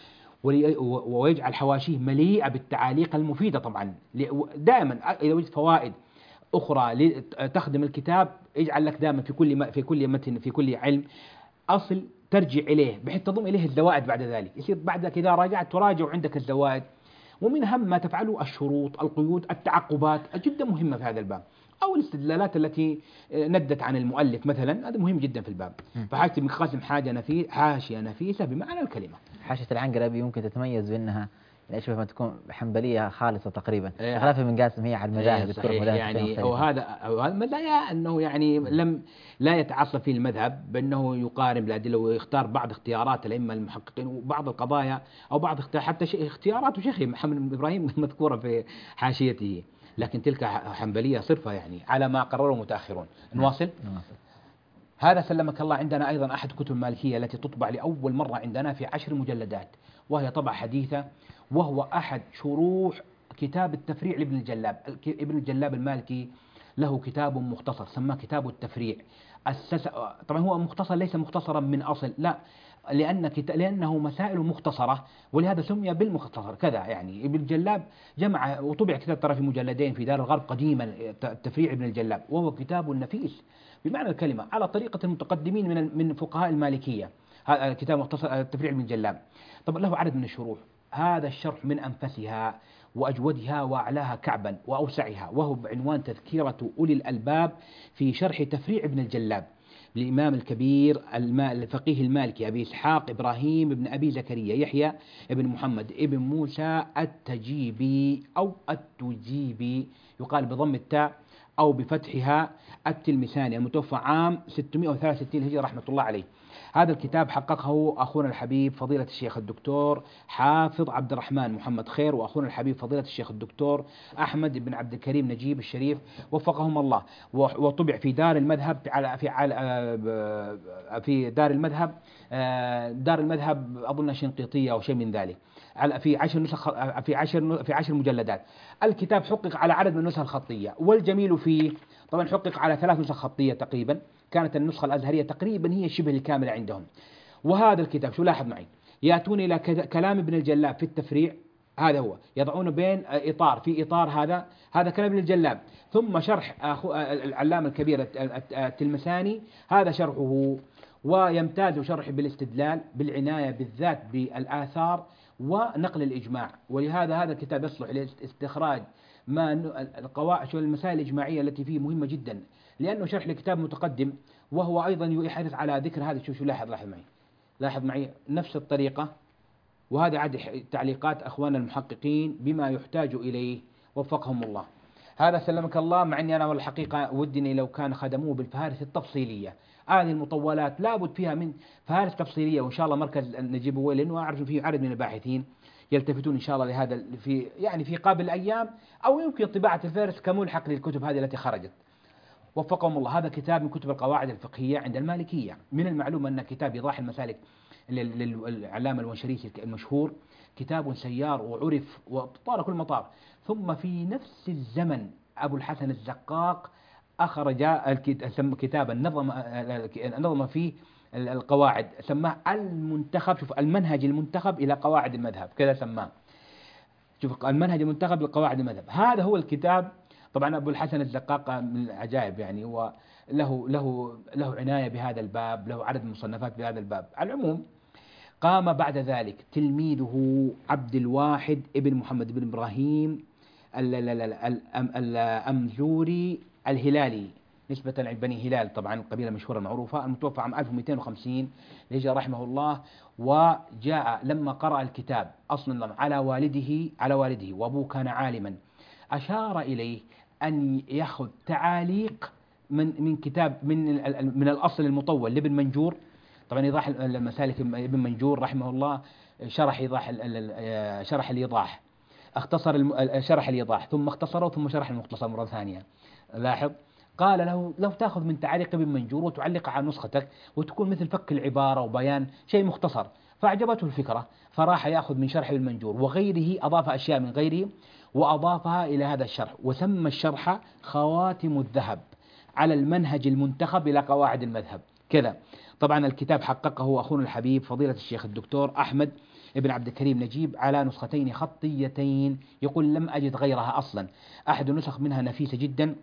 ويجعل حواشيه مليئة بالتعاليق المفيدة. طبعا دائما إذا وجدت فوائد أخرى تخدم الكتاب يجعل لك دائما في كل في كل متن في كل علم أصل ترجع إليه بحيث تضم إليه الزوائد بعد ذلك، يصير بعد إذا راجعت تراجع عندك الزوائد. ومن أهم ما تفعله الشروط، القيود، التعقبات جدا مهمة في هذا الباب، أو الاستدلالات التي ندت عن المؤلف مثلا، هذا مهم جدا في الباب. فحاشية ابن قاسم حاجة نفي حاشية نفيسة بمعنى الكلمة. حاشية العنقري يمكن تتميز بأنها أشبه ما تكون حنبلية خالصة تقريبا، خلاف ابن قاسم هي على المذاهب. إيه صحيح، يعني وهذا وهذا مزايا أنه يعني لم لا يتعصب فيه المذهب بأنه يقارن بالأدلة ويختار بعض اختيارات الأئمة المحققين وبعض القضايا أو بعض اختيار حتى اختيارات شيخي محمد بن إبراهيم مذكورة في حاشيته، لكن تلك حنبلية صرفة يعني على ما قرره متأخرون. نواصل. نواصل. هذا سلمك الله عندنا أيضا أحد كتب المالكية التي تطبع لأول مرة عندنا في عشر مجلدات، وهي طبعة حديثة، وهو أحد شروح كتاب التفريع لابن الجلاب. ابن الجلاب المالكي له كتاب مختصر سماه كتاب التفريع. أسس طبعا هو مختصر ليس مختصرا من أصل، لا، لأن كت... لأنه مسائل مختصرة ولهذا سمي بالمختصر كذا. يعني ابن الجلاب جمع وطبع كتاب ترى في مجلدين في دار الغرب قديما، التفريع ابن الجلاب، وهو كتاب نفيس بمعنى الكلمة على طريقة المتقدمين من من فقهاء المالكية. هذا كتاب مختصر التفريع ابن الجلاب. طبعا له عدد من الشروح، هذا الشرح من أنفسها وأجودها وأعلاها كعبا وأوسعها، وهو بعنوان تذكرة أولي الألباب في شرح تفريع ابن الجلاب للإمام الكبير الفقيه المالكي أبي إسحاق إبراهيم بن أبي زكريا يحيى بن محمد ابن موسى التجيبي أو التجيبي، يقال بضم التاء أو بفتحها التلمساني، المتوفى عام ستمائة وثلاثة وستين هجرة رحمة الله عليه. هذا الكتاب حققه أخونا الحبيب فضيلة الشيخ الدكتور حافظ عبد الرحمن محمد خير، وأخونا الحبيب فضيلة الشيخ الدكتور أحمد بن عبد الكريم نجيب الشريف وفقهم الله، وطبع في دار المذهب على في على في دار المذهب دار المذهب أظن شنقيطية أو شيء من ذلك، على في عشر نسخ في عشر في عشر مجلدات. الكتاب حقق على عدد من النسخ الخطية، والجميل فيه طبعا حقق على ثلاث نسخ خطية تقريبا، كانت النسخة الأزهرية تقريبا هي شبه الكاملة عندهم. وهذا الكتاب شو لاحظ معي، يأتون إلى كلام ابن الجلاب في التفريع، هذا هو يضعون بين إطار في إطار هذا هذا كلام ابن الجلاب، ثم شرح أخو العلامة الكبير التلمساني هذا شرحه، ويمتاز شرح بالاستدلال بالعناية بالذات بالآثار ونقل الإجماع. ولهذا هذا الكتاب يصلح لاستخراج ما القواعد شو المسائل الإجماعية التي فيه مهمة جدا، لأنه شرح لكتاب متقدم، وهو أيضا يحرص على ذكر هذا. شو شو لاحظ لاحظ معي لاحظ معي نفس الطريقة، وهذا عاد تعليقات أخواننا المحققين بما يحتاج إليه وفقهم الله. هذا سلمك الله، مع أني أنا والحقيقة ودني لو كان خدموه بالفهارس التفصيلية. هذه المطولات لابد فيها من فهارس تفصيلية، وإن شاء الله مركز نجيبه، لأنه أعرف فيه عدد من الباحثين يلتفتون إن شاء الله لهذا في يعني في قابل الأيام، أو يمكن طباعة الفهرس كملحق للكتب هذه التي خرجت وفقهم الله. هذا كتاب من كتب القواعد الفقهية عند المالكية. من المعلوم أن كتاب إيضاح المسالك للعلامة الونشريسي المشهور كتاب سيار وعرف وطار كل مطار. ثم في نفس الزمن أبو الحسن الزقاق أخرج كتابا نظم نظم فيه القواعد، سماه المنتخب. شوف المنهج المنتخب إلى قواعد المذهب، كذا سماه. شوف المنهج المنتخب لقواعد المذهب، هذا هو الكتاب. طبعا أبو الحسن الزقاق من العجائب يعني، وله له له عناية بهذا الباب، له عدد مصنفات بهذا الباب. على العموم قام بعد ذلك تلميذه عبد الواحد ابن محمد بن إبراهيم الأمزوري الهلالي، نسبة لبني هلال، طبعا قبيلة مشهورة معروفة، المتوفى عام ألف ومئتين وخمسين لهجرة رحمه الله. وجاء لما قرأ الكتاب أصلا على والده على والده وأبوه كان عالما، أشار إليه أن يأخذ تعاليق من من كتاب من من الأصل المطول لابن منجور. طبعا إيضاح المسالك ابن منجور رحمه الله شرح إيضاح شرح الإيضاح، اختصر شرح الإيضاح ثم اختصره ثم شرح المختصر مرة ثانية. لاحظ قال له لو تأخذ من تعليق ابن منجور وتعلق على نسختك وتكون مثل فك العبارة وبيان شيء مختصر، فأعجبته الفكرة فراح يأخذ من شرح ابن منجور وغيره، أضاف أشياء من غيره وأضافها إلى هذا الشرح، وسمى الشرح خواتم الذهب على المنهج المنتخب إلى قواعد المذهب كذا. طبعا الكتاب حققه أخونا الحبيب فضيلة الشيخ الدكتور أحمد ابن عبد الكريم نجيب على نسختين خطيتين، يقول لم أجد غيرها أصلا. أحد النسخ منها نفيسة جدا،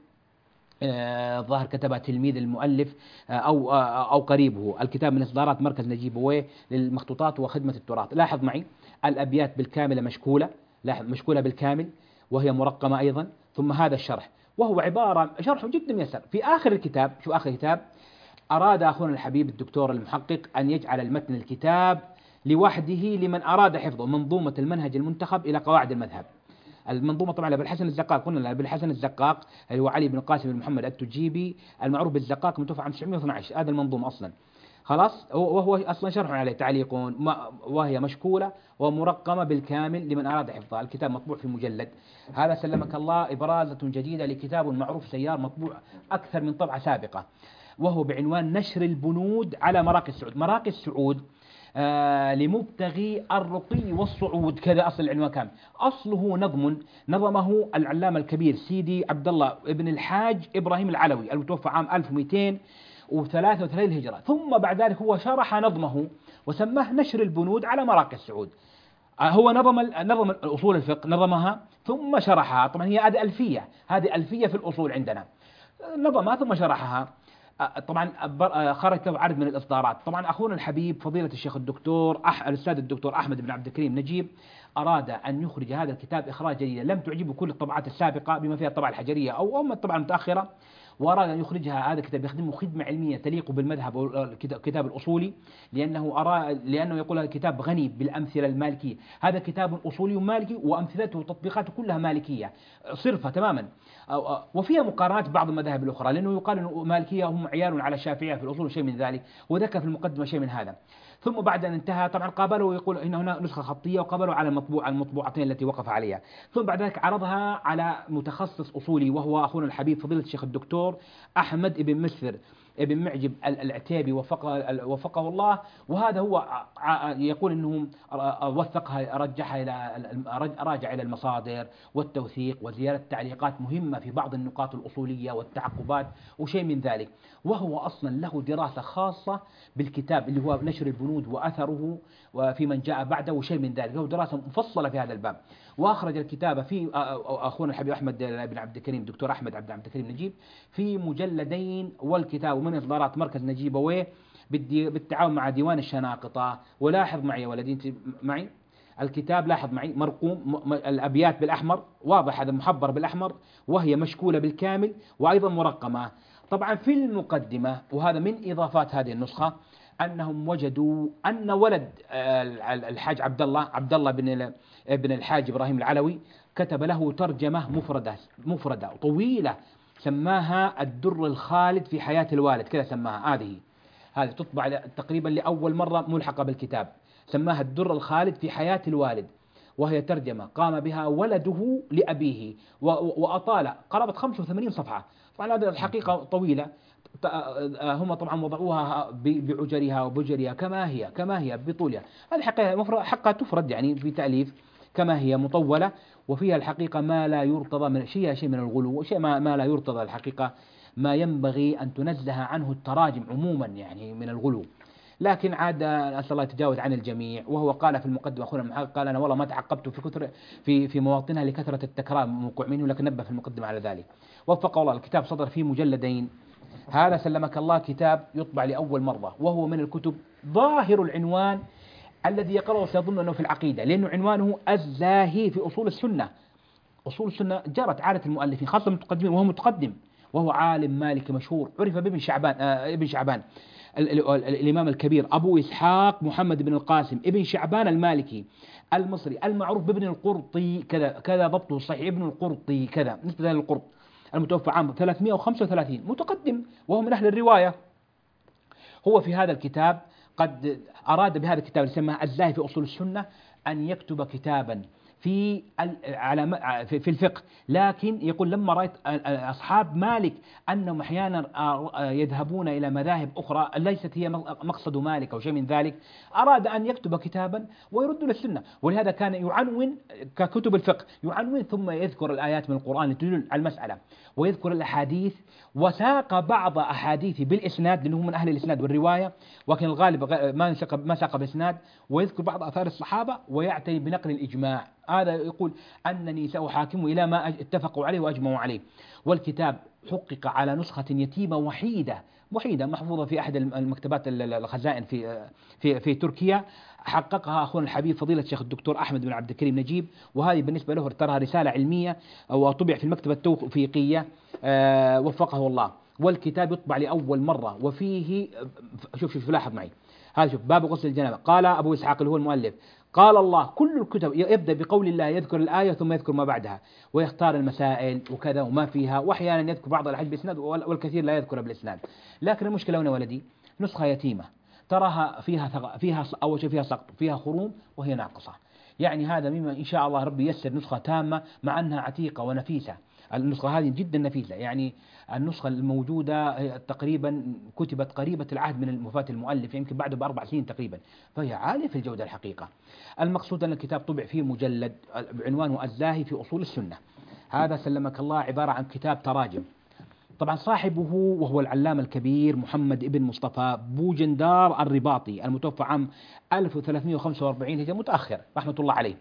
ظاهر كتبها تلميذ المؤلف أو أو قريبه. الكتاب من إصدارات مركز نجيب بويه للمخطوطات وخدمة التراث. لاحظ معي الأبيات بالكاملة مشكولة، لاحظ مشكولة بالكامل وهي مرقمة أيضا. ثم هذا الشرح وهو عبارة شرح جدا ميسر. في آخر الكتاب، شو آخر الكتاب، أراد أخونا الحبيب الدكتور المحقق أن يجعل المتن الكتاب لوحده لمن أراد حفظه، منظومة المنهج المنتخب إلى قواعد المذهب. المنظومة طبعا لأبي الحسن الزقاق، قلنا لأبي الحسن الزقاق اللي هو علي بن قاسم بن محمد التجيبي المعروف بالزقاق، متوفى عام تسعمائة واثني عشر. هذا المنظومة أصلا خلاص، وهو أصلا شرح عليه تعليقون، وهي مشكولة ومرقمة بالكامل لمن أراد حفظها. الكتاب مطبوع في مجلد. هذا سلمك الله إبرازة جديدة لكتاب معروف سيار مطبوع أكثر من طبعة سابقة، وهو بعنوان نشر البنود على مراقي السعود. مراقي السعود آه لمبتغي الرقي والصعود، كذا أصل العنوان كامل. أصله نظم نظمه العلامة الكبير سيدي عبد الله ابن الحاج إبراهيم العلوي المتوفى عام ألف ومئتين وثلاثة وثلاثين هجرة. ثم بعد ذلك هو شرح نظمه وسماه نشر البنود على مراقي السعود. آه هو نظم نظم الأصول الفقه، نظمها ثم شرحها. طبعا هي هذه ألفية، هذه ألفية في الأصول عندنا، نظمها ثم شرحها. طبعا بر- خرج له عدد من الإصدارات. طبعا أخونا الحبيب فضيلة الشيخ الدكتور أح... الأستاذ الدكتور أحمد بن عبد الكريم نجيب أراد أن يخرج هذا الكتاب إخراج جديدا لم تعجبه كل الطبعات السابقة بما فيها الطبعة الحجرية أو أم الطبعة المتأخرة، وأراد أن يخرجها هذا الكتاب يخدمه خدمة علمية تليق بالمذهب والكتاب الأصولي، لأنه أرى لأنه يقول هذا الكتاب غني بالأمثلة المالكية. هذا كتاب أصولي مالكي وأمثلته وتطبيقاته كلها مالكية صرفة تماما، وفيها مقارنات بعض المذاهب الأخرى، لأنه يقال أن المالكية هم عيال على الشافعية في الأصول شيء من ذلك، وذكر في المقدمة شيء من هذا. ثم بعد أن انتهى طبعا قابلوا ويقول إن هنا نسخة خطية، وقابلوا على المطبوع المطبوعتين التي وقف عليها. ثم بعد ذلك عرضها على متخصص أصولي وهو أخونا الحبيب فضيلة الشيخ الدكتور أحمد بن مسفر ابن معجب العتيبي وفقه, وفقه الله، وهذا هو يقول أنه وثقها رجحها إلى راجع إلى المصادر والتوثيق وزيادة تعليقات مهمة في بعض النقاط الأصولية والتعقبات وشيء من ذلك، وهو أصلا له دراسة خاصة بالكتاب اللي هو نشر البنود وأثره وفي من جاء بعده وشيء من ذلك، له دراسة مفصلة في هذا الباب. وأخرج الكتاب في أخونا الحبيب أحمد بن عبد الكريم دكتور أحمد عبد عبد الكريم نجيب في مجلدين، والكتاب من إصدارات مركز نجيبويه بالتعاون مع ديوان الشناقطة. ولاحظ معي يا ولدي معي الكتاب، لاحظ معي مرقوم الأبيات بالأحمر واضح، هذا محبر بالأحمر، وهي مشكولة بالكامل وأيضا مرقمة. طبعا في المقدمة، وهذا من إضافات هذه النسخة، أنهم وجدوا أن ولد الحاج عبد الله عبد الله بن ابن الحاج إبراهيم العلوي كتب له ترجمة مفردة مفردة طويلة سماها الدر الخالد في حياة الوالد، كذا سماها. هذه هذه تطبع تقريبا لأول مرة ملحقة بالكتاب، سماها الدر الخالد في حياة الوالد، وهي ترجمة قام بها ولده لأبيه وأطال قرابة خمسة وثمانين صفحة. طبعا هذه الحقيقة طويلة، هم طبعا وضعوها بعجرها وبجرها كما هي كما هي بطولها. هذه حقيقة حقها تفرد يعني في تأليف كما هي مطولة، وفيها الحقيقة ما لا يرتضى من شيء شيء من الغلو وشيء ما, ما لا يرتضى الحقيقة، ما ينبغي أن تنزه عنه التراجم عموما يعني من الغلو. لكن عاد أسأل الله يتجاوز عن الجميع. وهو قال في المقدمة أخونا المحقق قال أنا والله ما تعقبت في كثر في في مواطنها لكثرة التكرار موقع منه، لكن نبه في المقدمة على ذلك. وفق الله. الكتاب صدر فيه مجلدين. هذا سلمك الله كتاب يطبع لأول مرة، وهو من الكتب ظاهر العنوان الذي يقرأه سيظن أنه في العقيدة، لأنه عنوانه الزاهي في أصول السنة. أصول السنة جرت عادة المؤلفين خاصة المتقدمين، وهو متقدم وهو عالم مالكي مشهور عرف بابن شعبان آه ابن شعبان ال ال ال الإمام الكبير أبو إسحاق محمد بن القاسم ابن شعبان المالكي المصري المعروف بابن القرطي، كذا كذا ضبطه الصحيح ابن القرطي كذا نسبة للقرط، المتوفى عام ثلاثمائة وخمسة وثلاثين، متقدم وهو من أهل الرواية. هو في هذا الكتاب قد أراد بهذا الكتاب اللي يسمى الزاهي في أصول السنة أن يكتب كتابا في على في الفقه، لكن يقول لما رأيت أصحاب مالك أنهم أحيانا يذهبون إلى مذاهب أخرى ليست هي مقصد مالك أو شيء من ذلك، أراد أن يكتب كتابا ويرد للسنة، ولهذا كان يعنون ككتب الفقه يعنون ثم يذكر الآيات من القرآن لتدل على المسألة ويذكر الأحاديث، وساق بعض أحاديث بالإسناد لأنه من أهل الإسناد والرواية، ولكن الغالب ما ساق ما ساق بالإسناد، ويذكر بعض آثار الصحابة ويعتني بنقل الإجماع. هذا يقول أنني سأحاكم إلى ما اتفقوا عليه وأجمعوا عليه. والكتاب حقق على نسخة يتيمة وحيدة وحيدة محفوظة في أحد المكتبات الخزائن في في في تركيا، حققها أخونا الحبيب فضيلة الشيخ الدكتور أحمد بن عبد الكريم نجيب، وهذه بالنسبة له ترى رسالة علمية وطبع في المكتبة التوفيقية أه وفقه الله. والكتاب يطبع لأول مرة وفيه شوف شوف لاحظ معي هذا، شوف باب غسل الجنابة. قال أبو إسحاق اللي هو المؤلف قال الله كل الكتب يبدأ بقول الله يذكر الآية ثم يذكر ما بعدها ويختار المسائل وكذا وما فيها، وأحيانا يذكر بعض الأحاديث بالإسناد والكثير لا يذكر بالإسناد. لكن المشكلة هنا ولدي نسخة يتيمة تراها فيها ثغ... فيها أول شيء فيها سقط فيها خروم وهي ناقصة، يعني هذا مما إن شاء الله ربي يسر نسخة تامة مع أنها عتيقة ونفيسة. النسخة هذه جدا نفيسة، يعني النسخة الموجودة تقريبا كتبت قريبة العهد من وفاة المؤلف يمكن بعده بأربع سنين تقريبا، فهي عالية في الجودة الحقيقة. المقصود أن الكتاب طبع فيه مجلد بعنوانه الزاهي في أصول السنة. هذا سلمك الله عبارة عن كتاب تراجم. طبعا صاحبه وهو العلامة الكبير محمد ابن مصطفى بوجندار الرباطي المتوفى عام ألف وثلاثمائة وخمسة وأربعين هجري متأخر رحمة الله عليه.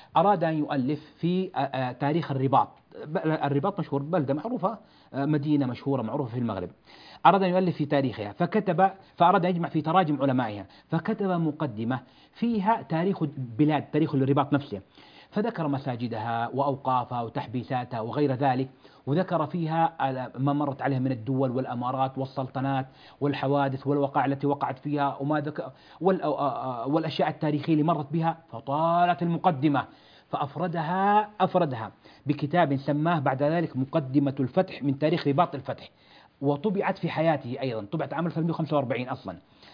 أراد أن يؤلف في تاريخ الرباط. الرباط مشهور، بلدة معروفة، مدينة مشهورة معروفة في المغرب. أراد أن يؤلف في تاريخها، فكتب فأراد أن يجمع في تراجم علمائها، فكتب مقدمة فيها تاريخ البلاد، تاريخ الرباط نفسه، فذكر مساجدها وأوقافها وتحبيساتها وغير ذلك، وذكر فيها ما مرت عليها من الدول والأمارات والسلطنات والحوادث والوقائع التي وقعت فيها وما ذكر والأشياء التاريخية اللي مرت بها. فطالت المقدمة، فأفردها أفردها بكتاب سماه بعد ذلك مقدمة الفتح من تاريخ رباط الفتح، وطبعت في حياته أيضا، طبعت عام ألف وثلاثمائة وخمسة وأربعين أصلا.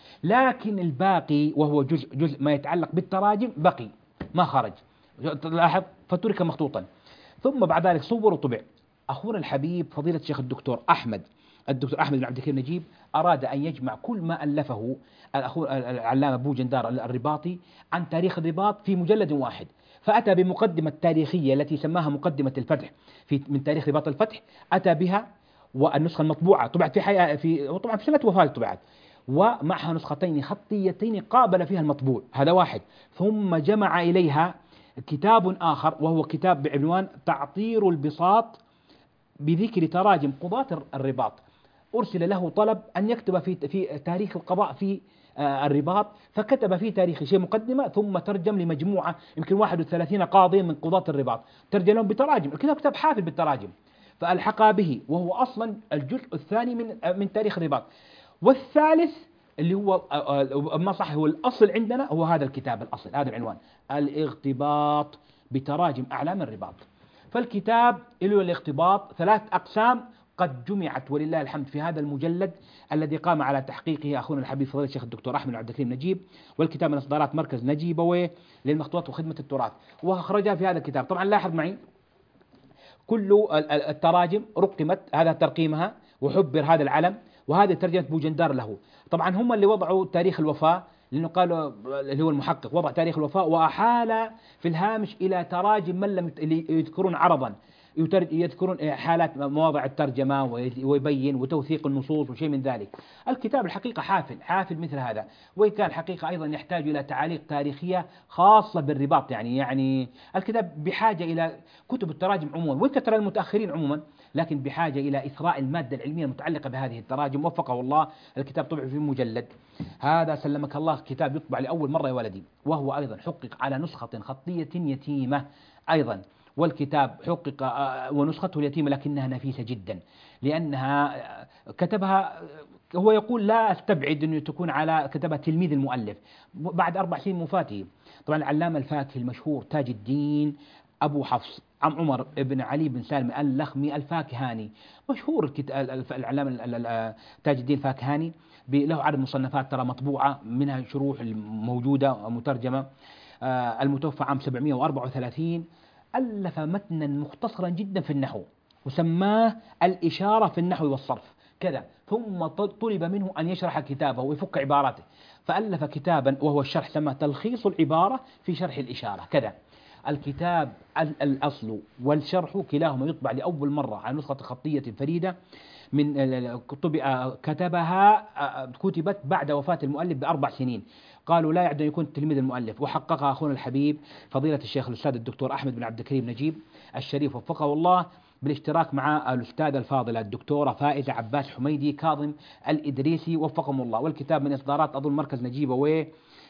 لكن الباقي وهو جزء جزء ما يتعلق بالتراجم بقي ما خرج، لاحظ، فترك مخطوطا. ثم بعد ذلك صور وطبع. أخونا الحبيب فضيلة الشيخ الدكتور أحمد الدكتور أحمد بن عبد الكريم نجيب أراد أن يجمع كل ما ألفه الأخو العلامة بوجندار الرباطي عن تاريخ الرباط في مجلد واحد، فأتى بمقدمة تاريخية التي سماها مقدمة الفتح في من تاريخ رباط الفتح، أتى بها والنسخة المطبوعة طبعت في حي... في طبعا في سنة وفاة طبعت، ومعها نسختين خطيتين قابل فيها المطبوع، هذا واحد. ثم جمع إليها كتاب آخر وهو كتاب بعنوان تعطير البساط بذكر تراجم قضاة الرباط. أرسل له طلب أن يكتب في في تاريخ القضاء في الرباط، فكتب في تاريخ شيء مقدمة، ثم ترجم لمجموعة يمكن واحد وثلاثين قاضيا من قضاة الرباط، ترجم لهم بتراجم. الكتاب كتاب حافل بالتراجم، فألحق به، وهو أصلا الجزء الثاني من من تاريخ الرباط. والثالث اللي هو ما صح هو الأصل عندنا هو هذا الكتاب الأصل، هذا العنوان، الاغتباط بتراجم أعلام الرباط. فالكتاب اللي هو الاغتباط ثلاث أقسام قد جمعت ولله الحمد في هذا المجلد الذي قام على تحقيقه أخونا الحبيب فضيلة الشيخ الدكتور أحمد بن عبد الكريم نجيب، والكتاب من إصدارات مركز نجيبويه للمخطوطات وخدمة التراث، وأخرجها في هذا الكتاب. طبعا لاحظ معي كل التراجم رقمت، هذا ترقيمها وحبر هذا العلم، وهذه ترجمة بوجندار له. طبعا هم اللي وضعوا تاريخ الوفاة، لأنه قالوا اللي هو المحقق وضع تاريخ الوفاة وأحال في الهامش إلى تراجم من لم يذكرون عرضا، يذكرون حالات مواضع الترجمة ويبين وتوثيق النصوص وشيء من ذلك. الكتاب الحقيقة حافل حافل مثل هذا، وإن كان الحقيقة أيضا يحتاج إلى تعاليق تاريخية خاصة بالرباط. يعني يعني الكتاب بحاجة إلى كتب التراجم عموما، وإن ترى المتأخرين عموما، لكن بحاجة إلى إثراء المادة العلمية المتعلقة بهذه التراجم. وفقه الله، الكتاب طبع في مجلد. هذا سلمك الله كتاب يطبع لأول مرة يا ولدي، وهو أيضا حقق على نسخة خطية يتيمة أيضا، والكتاب حقق ونسخته اليتيمة لكنها نفيسة جدا، لأنها كتبها هو يقول لا أستبعد أن تكون على كتبها تلميذ المؤلف بعد أربع سنين من وفاته. طبعا العلامة الفاكهي المشهور تاج الدين أبو حفص عم عمر بن علي بن سالم اللخمي الفاكهاني، مشهور العلامة تاج الدين الفاكهاني، له عدد مصنفات ترى مطبوعة، منها شروح موجودة مترجمة. المتوفى عام سبعمائة وأربعة وثلاثين، ألف متنا مختصرا جدا في النحو وسماه الإشارة في النحو والصرف كذا، ثم طلب منه أن يشرح كتابه ويفك عباراته، فألف كتابا وهو الشرح سماه تلخيص العبارة في شرح الإشارة كذا. الكتاب الأصل والشرح كلاهما يطبع لأول مرة على نسخة خطية فريدة من كتبها كتبت بعد وفاة المؤلف بأربع سنين. قالوا لا يعد أن يكون تلميذ المؤلف، وحققها أخونا الحبيب فضيلة الشيخ الأستاذ الدكتور أحمد بن عبد الكريم نجيب الشريف وفقه الله، بالاشتراك مع الأستاذة الفاضلة الدكتورة فائزة عباس حميدي كاظم الإدريسي وفقهم الله. والكتاب من إصدارات أظن مركز نجيبويه،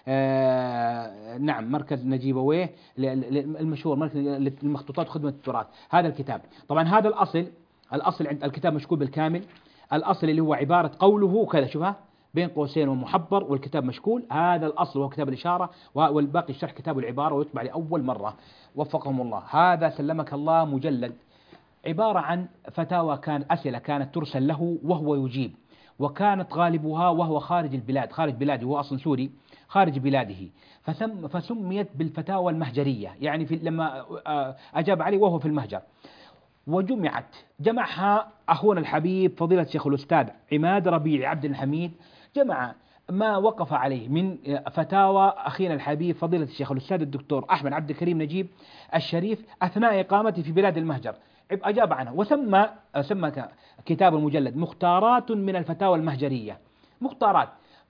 آه نعم مركز نجيبويه المشهور، مركز المخطوطات وخدمة التراث. هذا الكتاب طبعا هذا الأصل الأصل عند الكتاب مشكول بالكامل، الأصل اللي هو عبارة قوله كذا شوفها بين قوسين ومحبر، والكتاب مشكول، هذا الأصل وهو كتاب الإشارة، والباقي الشرح كتاب العبارة ويطبع لأول مرة وفقهم الله. هذا سلمك الله مجلد عبارة عن فتاوى، كان أسئلة كانت ترسل له وهو يجيب، وكانت غالبها وهو خارج البلاد، خارج بلاده، هو أصلا سوري خارج بلاده، فسم فسميت بالفتاوى المهجرية، يعني في لما أجاب عليه وهو في المهجر. وجمعت جمعها أخونا الحبيب فضيلة الشيخ الأستاذ عماد ربيع عبد الحميد، جمع ما وقف عليه من فتاوى أخينا الحبيب فضيلة الشيخ الأستاذ الدكتور أحمد عبد الكريم نجيب الشريف أثناء إقامته في بلاد المهجر، أجاب عنها وسمى سمى كتاب المجلد مختارات من الفتاوى المهجرية. مختارات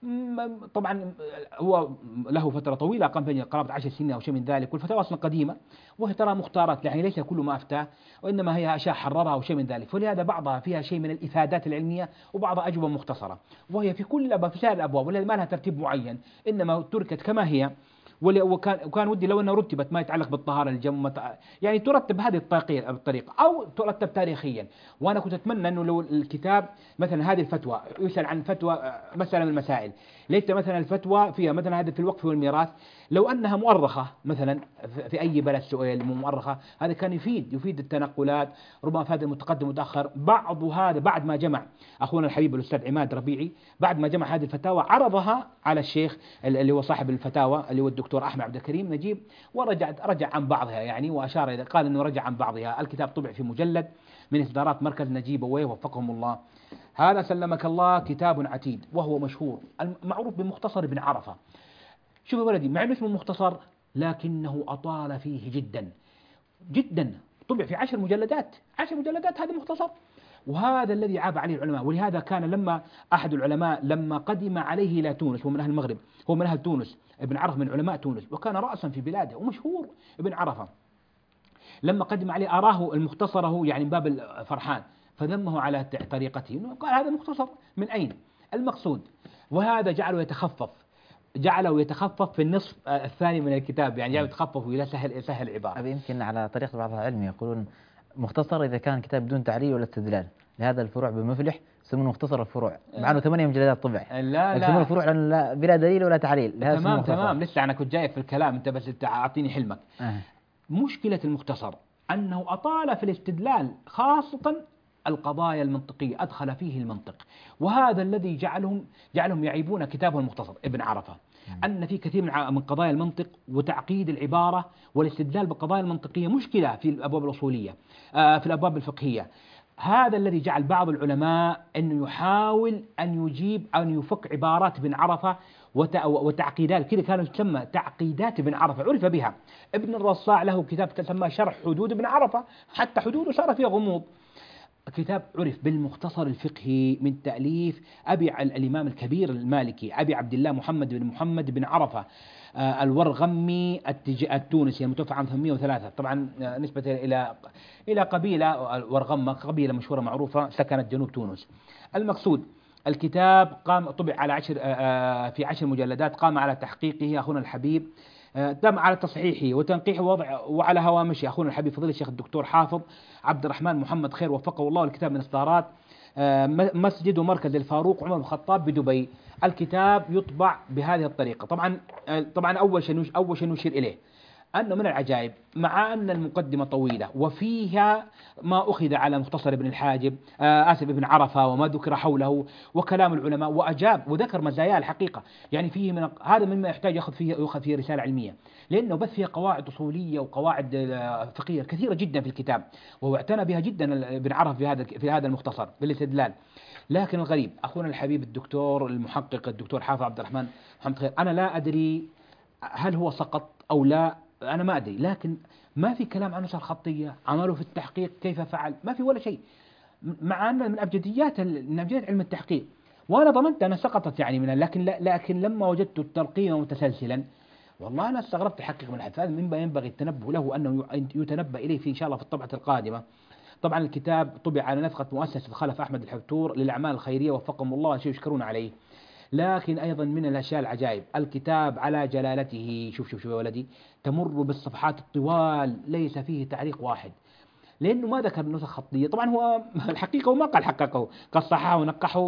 م- طبعا هو له فترة طويلة، قام بين قرابة عشر سنين أو شيء من ذلك، والفتاوى أصلا قديمة وهي ترى مختارات، يعني ليس كل ما أفتى، وإنما هي أشياء حررها أو شيء من ذلك، فلهذا بعضها فيها شيء من الإفادات العلمية وبعضها أجوبة مختصرة، وهي في كل الأبواب في سائر الأبواب، ولهذا ما لها ترتيب معين، إنما تركت كما هي. ول- وكان وكان ودي لو انها رتبت ما يتعلق بالطهاره الجم مت- يعني ترتب بهذه الطريقه الطريقه او ترتب تاريخيا. وانا كنت اتمنى انه لو الكتاب مثلا هذه الفتوى يسال عن فتوى آه، مساله من المسائل، ليت مثلا الفتوى فيها مثلا هذا في الوقف والميراث، لو انها مؤرخه مثلا في في اي بلد سؤال مؤرخه، هذا كان يفيد يفيد التنقلات، ربما فاد المتقدم متاخر. بعض هذا بعد ما جمع اخونا الحبيب الاستاذ عماد ربيعي، بعد ما جمع هذه الفتاوى عرضها على الشيخ اللي هو صاحب الفتاوى اللي هو الدكتور احمد عبد الكريم نجيب، ورجع رجع عن بعضها يعني، واشار الى قال انه رجع عن بعضها. الكتاب طبع في مجلد من اصدارات مركز نجيب ويه وفقهم الله. هذا سلمك الله كتاب عتيد وهو مشهور معروف بمختصر ابن عرفه. شوف يا ولدي، مع انه اسمه مختصر لكنه اطال فيه جدا جدا، طبع في عشر مجلدات، عشر مجلدات هذا مختصر. وهذا الذي عاب عليه العلماء، ولهذا كان لما أحد العلماء لما قدم عليه إلى تونس، هو من أهل المغرب، هو من أهل تونس، ابن عرفة من علماء تونس وكان رأسا في بلاده ومشهور ابن عرفة، لما قدم عليه أراه المختصره يعني من باب الفرحان، فذمه على طريقته، قال هذا مختصر من أين المقصود، وهذا جعله يتخفف، جعله يتخفف في النصف الثاني من الكتاب، يعني جعله يتخفف إلى سهل سهل العبارة. هذا يمكن على طريقة بعض العلم يقولون مختصر إذا كان كتاب بدون تعليل ولا استدلال، لهذا الفروع بمفلح يسمونه مختصر الفروع، مع انه ثمانية مجلدات طبع. لا يسمونه لا الفروع لأنه لا بلا دليل ولا تعليل، لهذا تمام مختصر. تمام، لسه أنا كنت جاي في الكلام، أنت بس أعطيني حلمك. آه. مشكلة المختصر أنه أطال في الاستدلال، خاصة القضايا المنطقية أدخل فيه المنطق، وهذا الذي جعلهم جعلهم يعيبون كتابه المختصر ابن عرفة، أن في كثير من ع- من قضايا المنطق وتعقيد العبارة والاستدلال بالقضايا المنطقية مشكلة في الأبواب الأصولية، آه، في الأبواب الفقهية. هذا الذي جعل بعض العلماء أنه يحاول أن يجيب أن يفك عبارات ابن عرفة وت- وتعقيدات كذا، كانت تسمى تعقيدات ابن عرفة، عرف بها. ابن الرصاع له كتاب تسمى شرح حدود ابن عرفة، حتى حدوده صار فيها غموض. كتاب عرف بالمختصر الفقهي من تأليف أبي الإمام الكبير المالكي أبي عبد الله محمد بن محمد بن عرفة آه، الورغمي التج- التونسي المتوفى عام ثمانمئة وثلاثة، طبعا آه، نسبة إلى إلى قبيلة الورغمة، قبيلة مشهورة معروفة سكنت جنوب تونس. المقصود الكتاب قام طبع على عشر آه، آه، في عشر مجلدات، قام على تحقيقه أخونا الحبيب، آه، تم على تصحيحه وتنقيحه ووضع وعلى هوامشه أخونا الحبيب فضيلة الشيخ الدكتور حافظ عبد الرحمن محمد خير وفقه الله. الكتاب من إصدارات آه، م- مسجد ومركز الفاروق عمر بن الخطاب بدبي. الكتاب يطبع بهذه الطريقة. طبعا آه، طبعا أول شيء نش- أول شيء نشير إليه أنه من العجائب، مع أن المقدمة طويلة وفيها ما أخذ على مختصر ابن الحاجب آه آسف ابن عرفة وما ذكر حوله وكلام العلماء، وأجاب وذكر مزايا الحقيقة، يعني فيه من هذا مما يحتاج يأخذ فيه يأخذ فيه رسالة علمية، لأنه بث فيها قواعد أصولية وقواعد آه، فقهية كثيرة جدا في الكتاب، وهو اعتنى بها جدا ابن عرفة في هذا في هذا المختصر بالاستدلال. لكن الغريب أخونا الحبيب الدكتور المحقق الدكتور حافظ عبد الرحمن محمد خير، أنا لا أدري هل هو سقط أو لا، أنا ما أدري، لكن ما في كلام عن نسخ خطية، عمله في التحقيق كيف فعل، ما في ولا شيء، مع أن من أبجديات ال- من أبجديات علم التحقيق، وأنا ظننت أنها سقطت يعني منها، لكن لا لكن لما وجدت التلقين متسلسلا والله أنا استغربت حقيقة من الحديث هذا، مما ينبغي التنبه له أنه ي- يتنبه إليه في إن شاء الله في الطبعة القادمة. طبعا الكتاب طبع على نسخة مؤسسة خلف أحمد الحبتور للأعمال الخيرية وفقهم الله شيء يشكرون عليه. لكن أيضا من الأشياء العجائب الكتاب على جلالته، شوف شوف شوف يا ولدي، تمر بالصفحات الطوال ليس فيه تعليق واحد، لأنه ما ذكر نسخ خطية. طبعا هو الحقيقة وما قال حققه، قال صححه ونقحه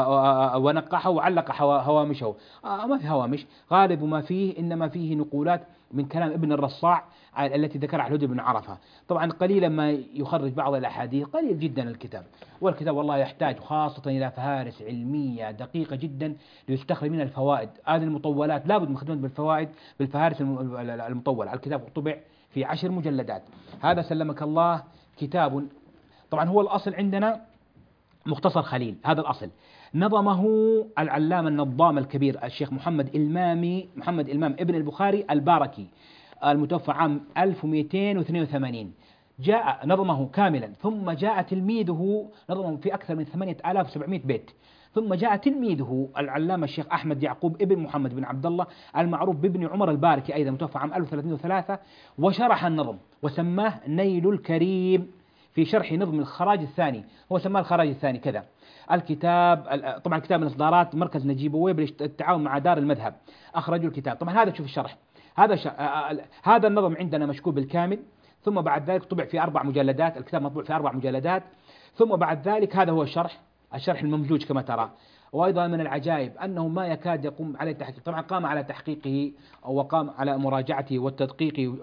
ونقحه وعلق هوا- هوامشه، آه، ما في هوامش، غالب ما فيه إنما فيه نقولات من كلام ابن الرصاع التي ذكرها الهدى بن عرفة. طبعا قليلا ما يخرج بعض الأحاديث، قليل جدا الكتاب، والكتاب والله يحتاج خاصة إلى فهارس علمية دقيقة جدا ليستخرج منها الفوائد. هذه المطولات لابد من خدمة بالفوائد بالفهارس الم- المطولة. الكتاب طبع في عشر مجلدات. هذا سلمك الله كتاب، طبعا هو الأصل عندنا مختصر خليل، هذا الأصل، نظمه العلامة النظام الكبير الشيخ محمد إلمامي محمد إلمام ابن البخاري الباركي المتوفى عام ألف ومئتين واثنين وثمانين، جاء نظمه كاملا، ثم جاء تلميذه نظمه في أكثر من ثمانية آلاف وسبعمئة بيت، ثم جاء تلميذه العلامة الشيخ أحمد يعقوب ابن محمد بن عبد الله المعروف بابن عمر الباركي أيضا متوفى عام ألف وثلاثمائة وثلاثة، وشرح النظم وسماه نيل الكريم في شرح نظم الخراج الثاني، هو سماه الخراج الثاني كذا. الكتاب طبعا كتاب من إصدارات مركز نجيبويه بالتعاون مع دار المذهب أخرجوا الكتاب. طبعا هذا شوف الشرح، هذا ش... هذا النظم عندنا مشكوب بالكامل، ثم بعد ذلك طبع في أربع مجلدات، الكتاب مطبوع في أربع مجلدات، ثم بعد ذلك هذا هو الشرح، الشرح الممزوج كما ترى. وأيضا من العجائب أنه ما يكاد يقوم عليه التحقيق، طبعا قام على تحقيقه وقام على مراجعته والتدقيق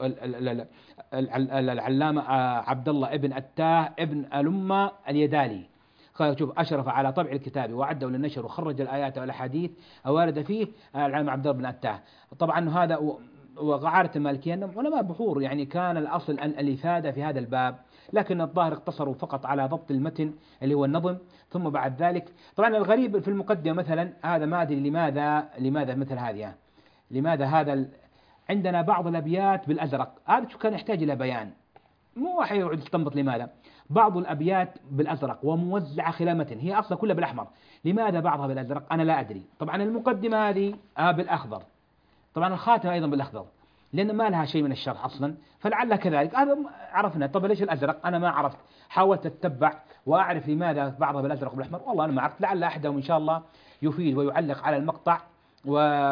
العلامة عبد الله ابن التاه ابن ألمة اليدالي، شوف أشرف على طبع الكتاب وأعده للنشر وخرج الآيات والأحاديث الواردة فيه العلامة عبد الله بن التاه. طبعا هذا وقعارة المالكية أنهم علماء بحور، يعني كان الأصل أن الإفادة في هذا الباب، لكن الظاهر اقتصروا فقط على ضبط المتن اللي هو النظم. ثم بعد ذلك طبعا الغريب في المقدمة مثلا، هذا ما أدري لماذا لماذا مثل هذه، لماذا هذا ال... عندنا بعض الأبيات بالأزرق، هذا شو كان يحتاج إلى بيان، مو واحد يقعد يستنبط لماذا. بعض الأبيات بالأزرق وموزعة خلال متن، هي أصلا كلها بالأحمر، لماذا بعضها بالأزرق أنا لا أدري. طبعا المقدمة هذه آه بالأخضر، طبعا الخاتمة أيضا بالأخضر، لأن ما لها شيء من الشرح أصلا، فلعل كذلك هذا عرفنا. طب ليش الأزرق؟ أنا ما عرفت، حاولت أتبع وأعرف لماذا بعضها بالأزرق والأحمر، والله أنا ما عرفت، لعل أحدهم إن شاء الله يفيد ويعلق على المقطع و...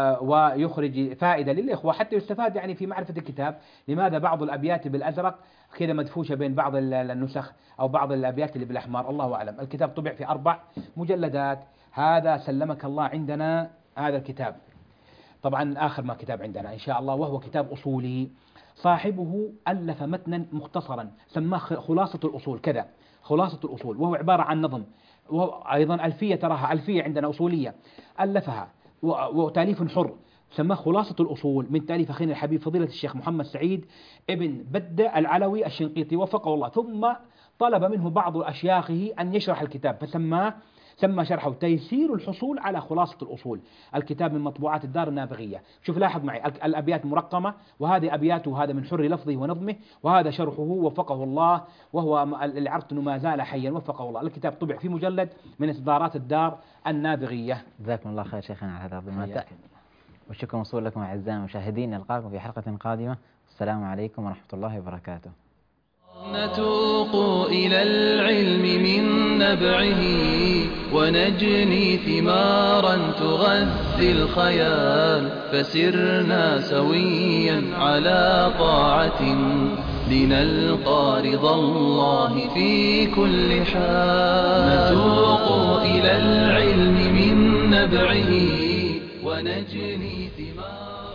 ويخرج فائدة للإخوة حتى يستفاد يعني في معرفة الكتاب، لماذا بعض الأبيات بالأزرق كذا مدفوشة بين بعض النسخ أو بعض الأبيات اللي بالأحمر، الله أعلم. الكتاب طبع في أربع مجلدات، هذا سلمك الله عندنا هذا الكتاب. طبعا آخر ما كتاب عندنا إن شاء الله وهو كتاب أصولي، صاحبه ألف متنا مختصرا سماه خلاصة الأصول كذا، خلاصة الأصول، وهو عبارة عن نظم، وهو أيضا ألفية تراها ألفية عندنا أصولية ألفها وتأليف حر، سماه خلاصة الأصول من تأليف أخينا الحبيب فضيلة الشيخ محمد سعيد ابن بدة العلوي الشنقيطي وفقه الله. ثم طلب منه بعض أشياخه أن يشرح الكتاب فسماه سمى شرحه تيسير الحصول على خلاصة الأصول. الكتاب من مطبوعات الدار النابغية. شوف لاحظ معي الأبيات مرقمة، وهذه أبياته هذا من حر لفظه ونظمه، وهذا شرحه وفقه الله، وهو اللي عرفت أنه ما زال حيا وفقه الله. الكتاب طبع في مجلد من إصدارات الدار النابغية. جزاكم الله خير شيخنا على هذا المادة، والشكر موصول لكم أعزائي المشاهدين. نلقاكم في حلقة قادمة، السلام عليكم ورحمة الله وبركاته. نتوق إلى العلم من نبعه ونجني ثمارا تغذي الخيال، فسرنا سويا على طاعة لنلقى رضا الله في كل حال. نتوق إلى العلم من نبعه ونجني ثمارا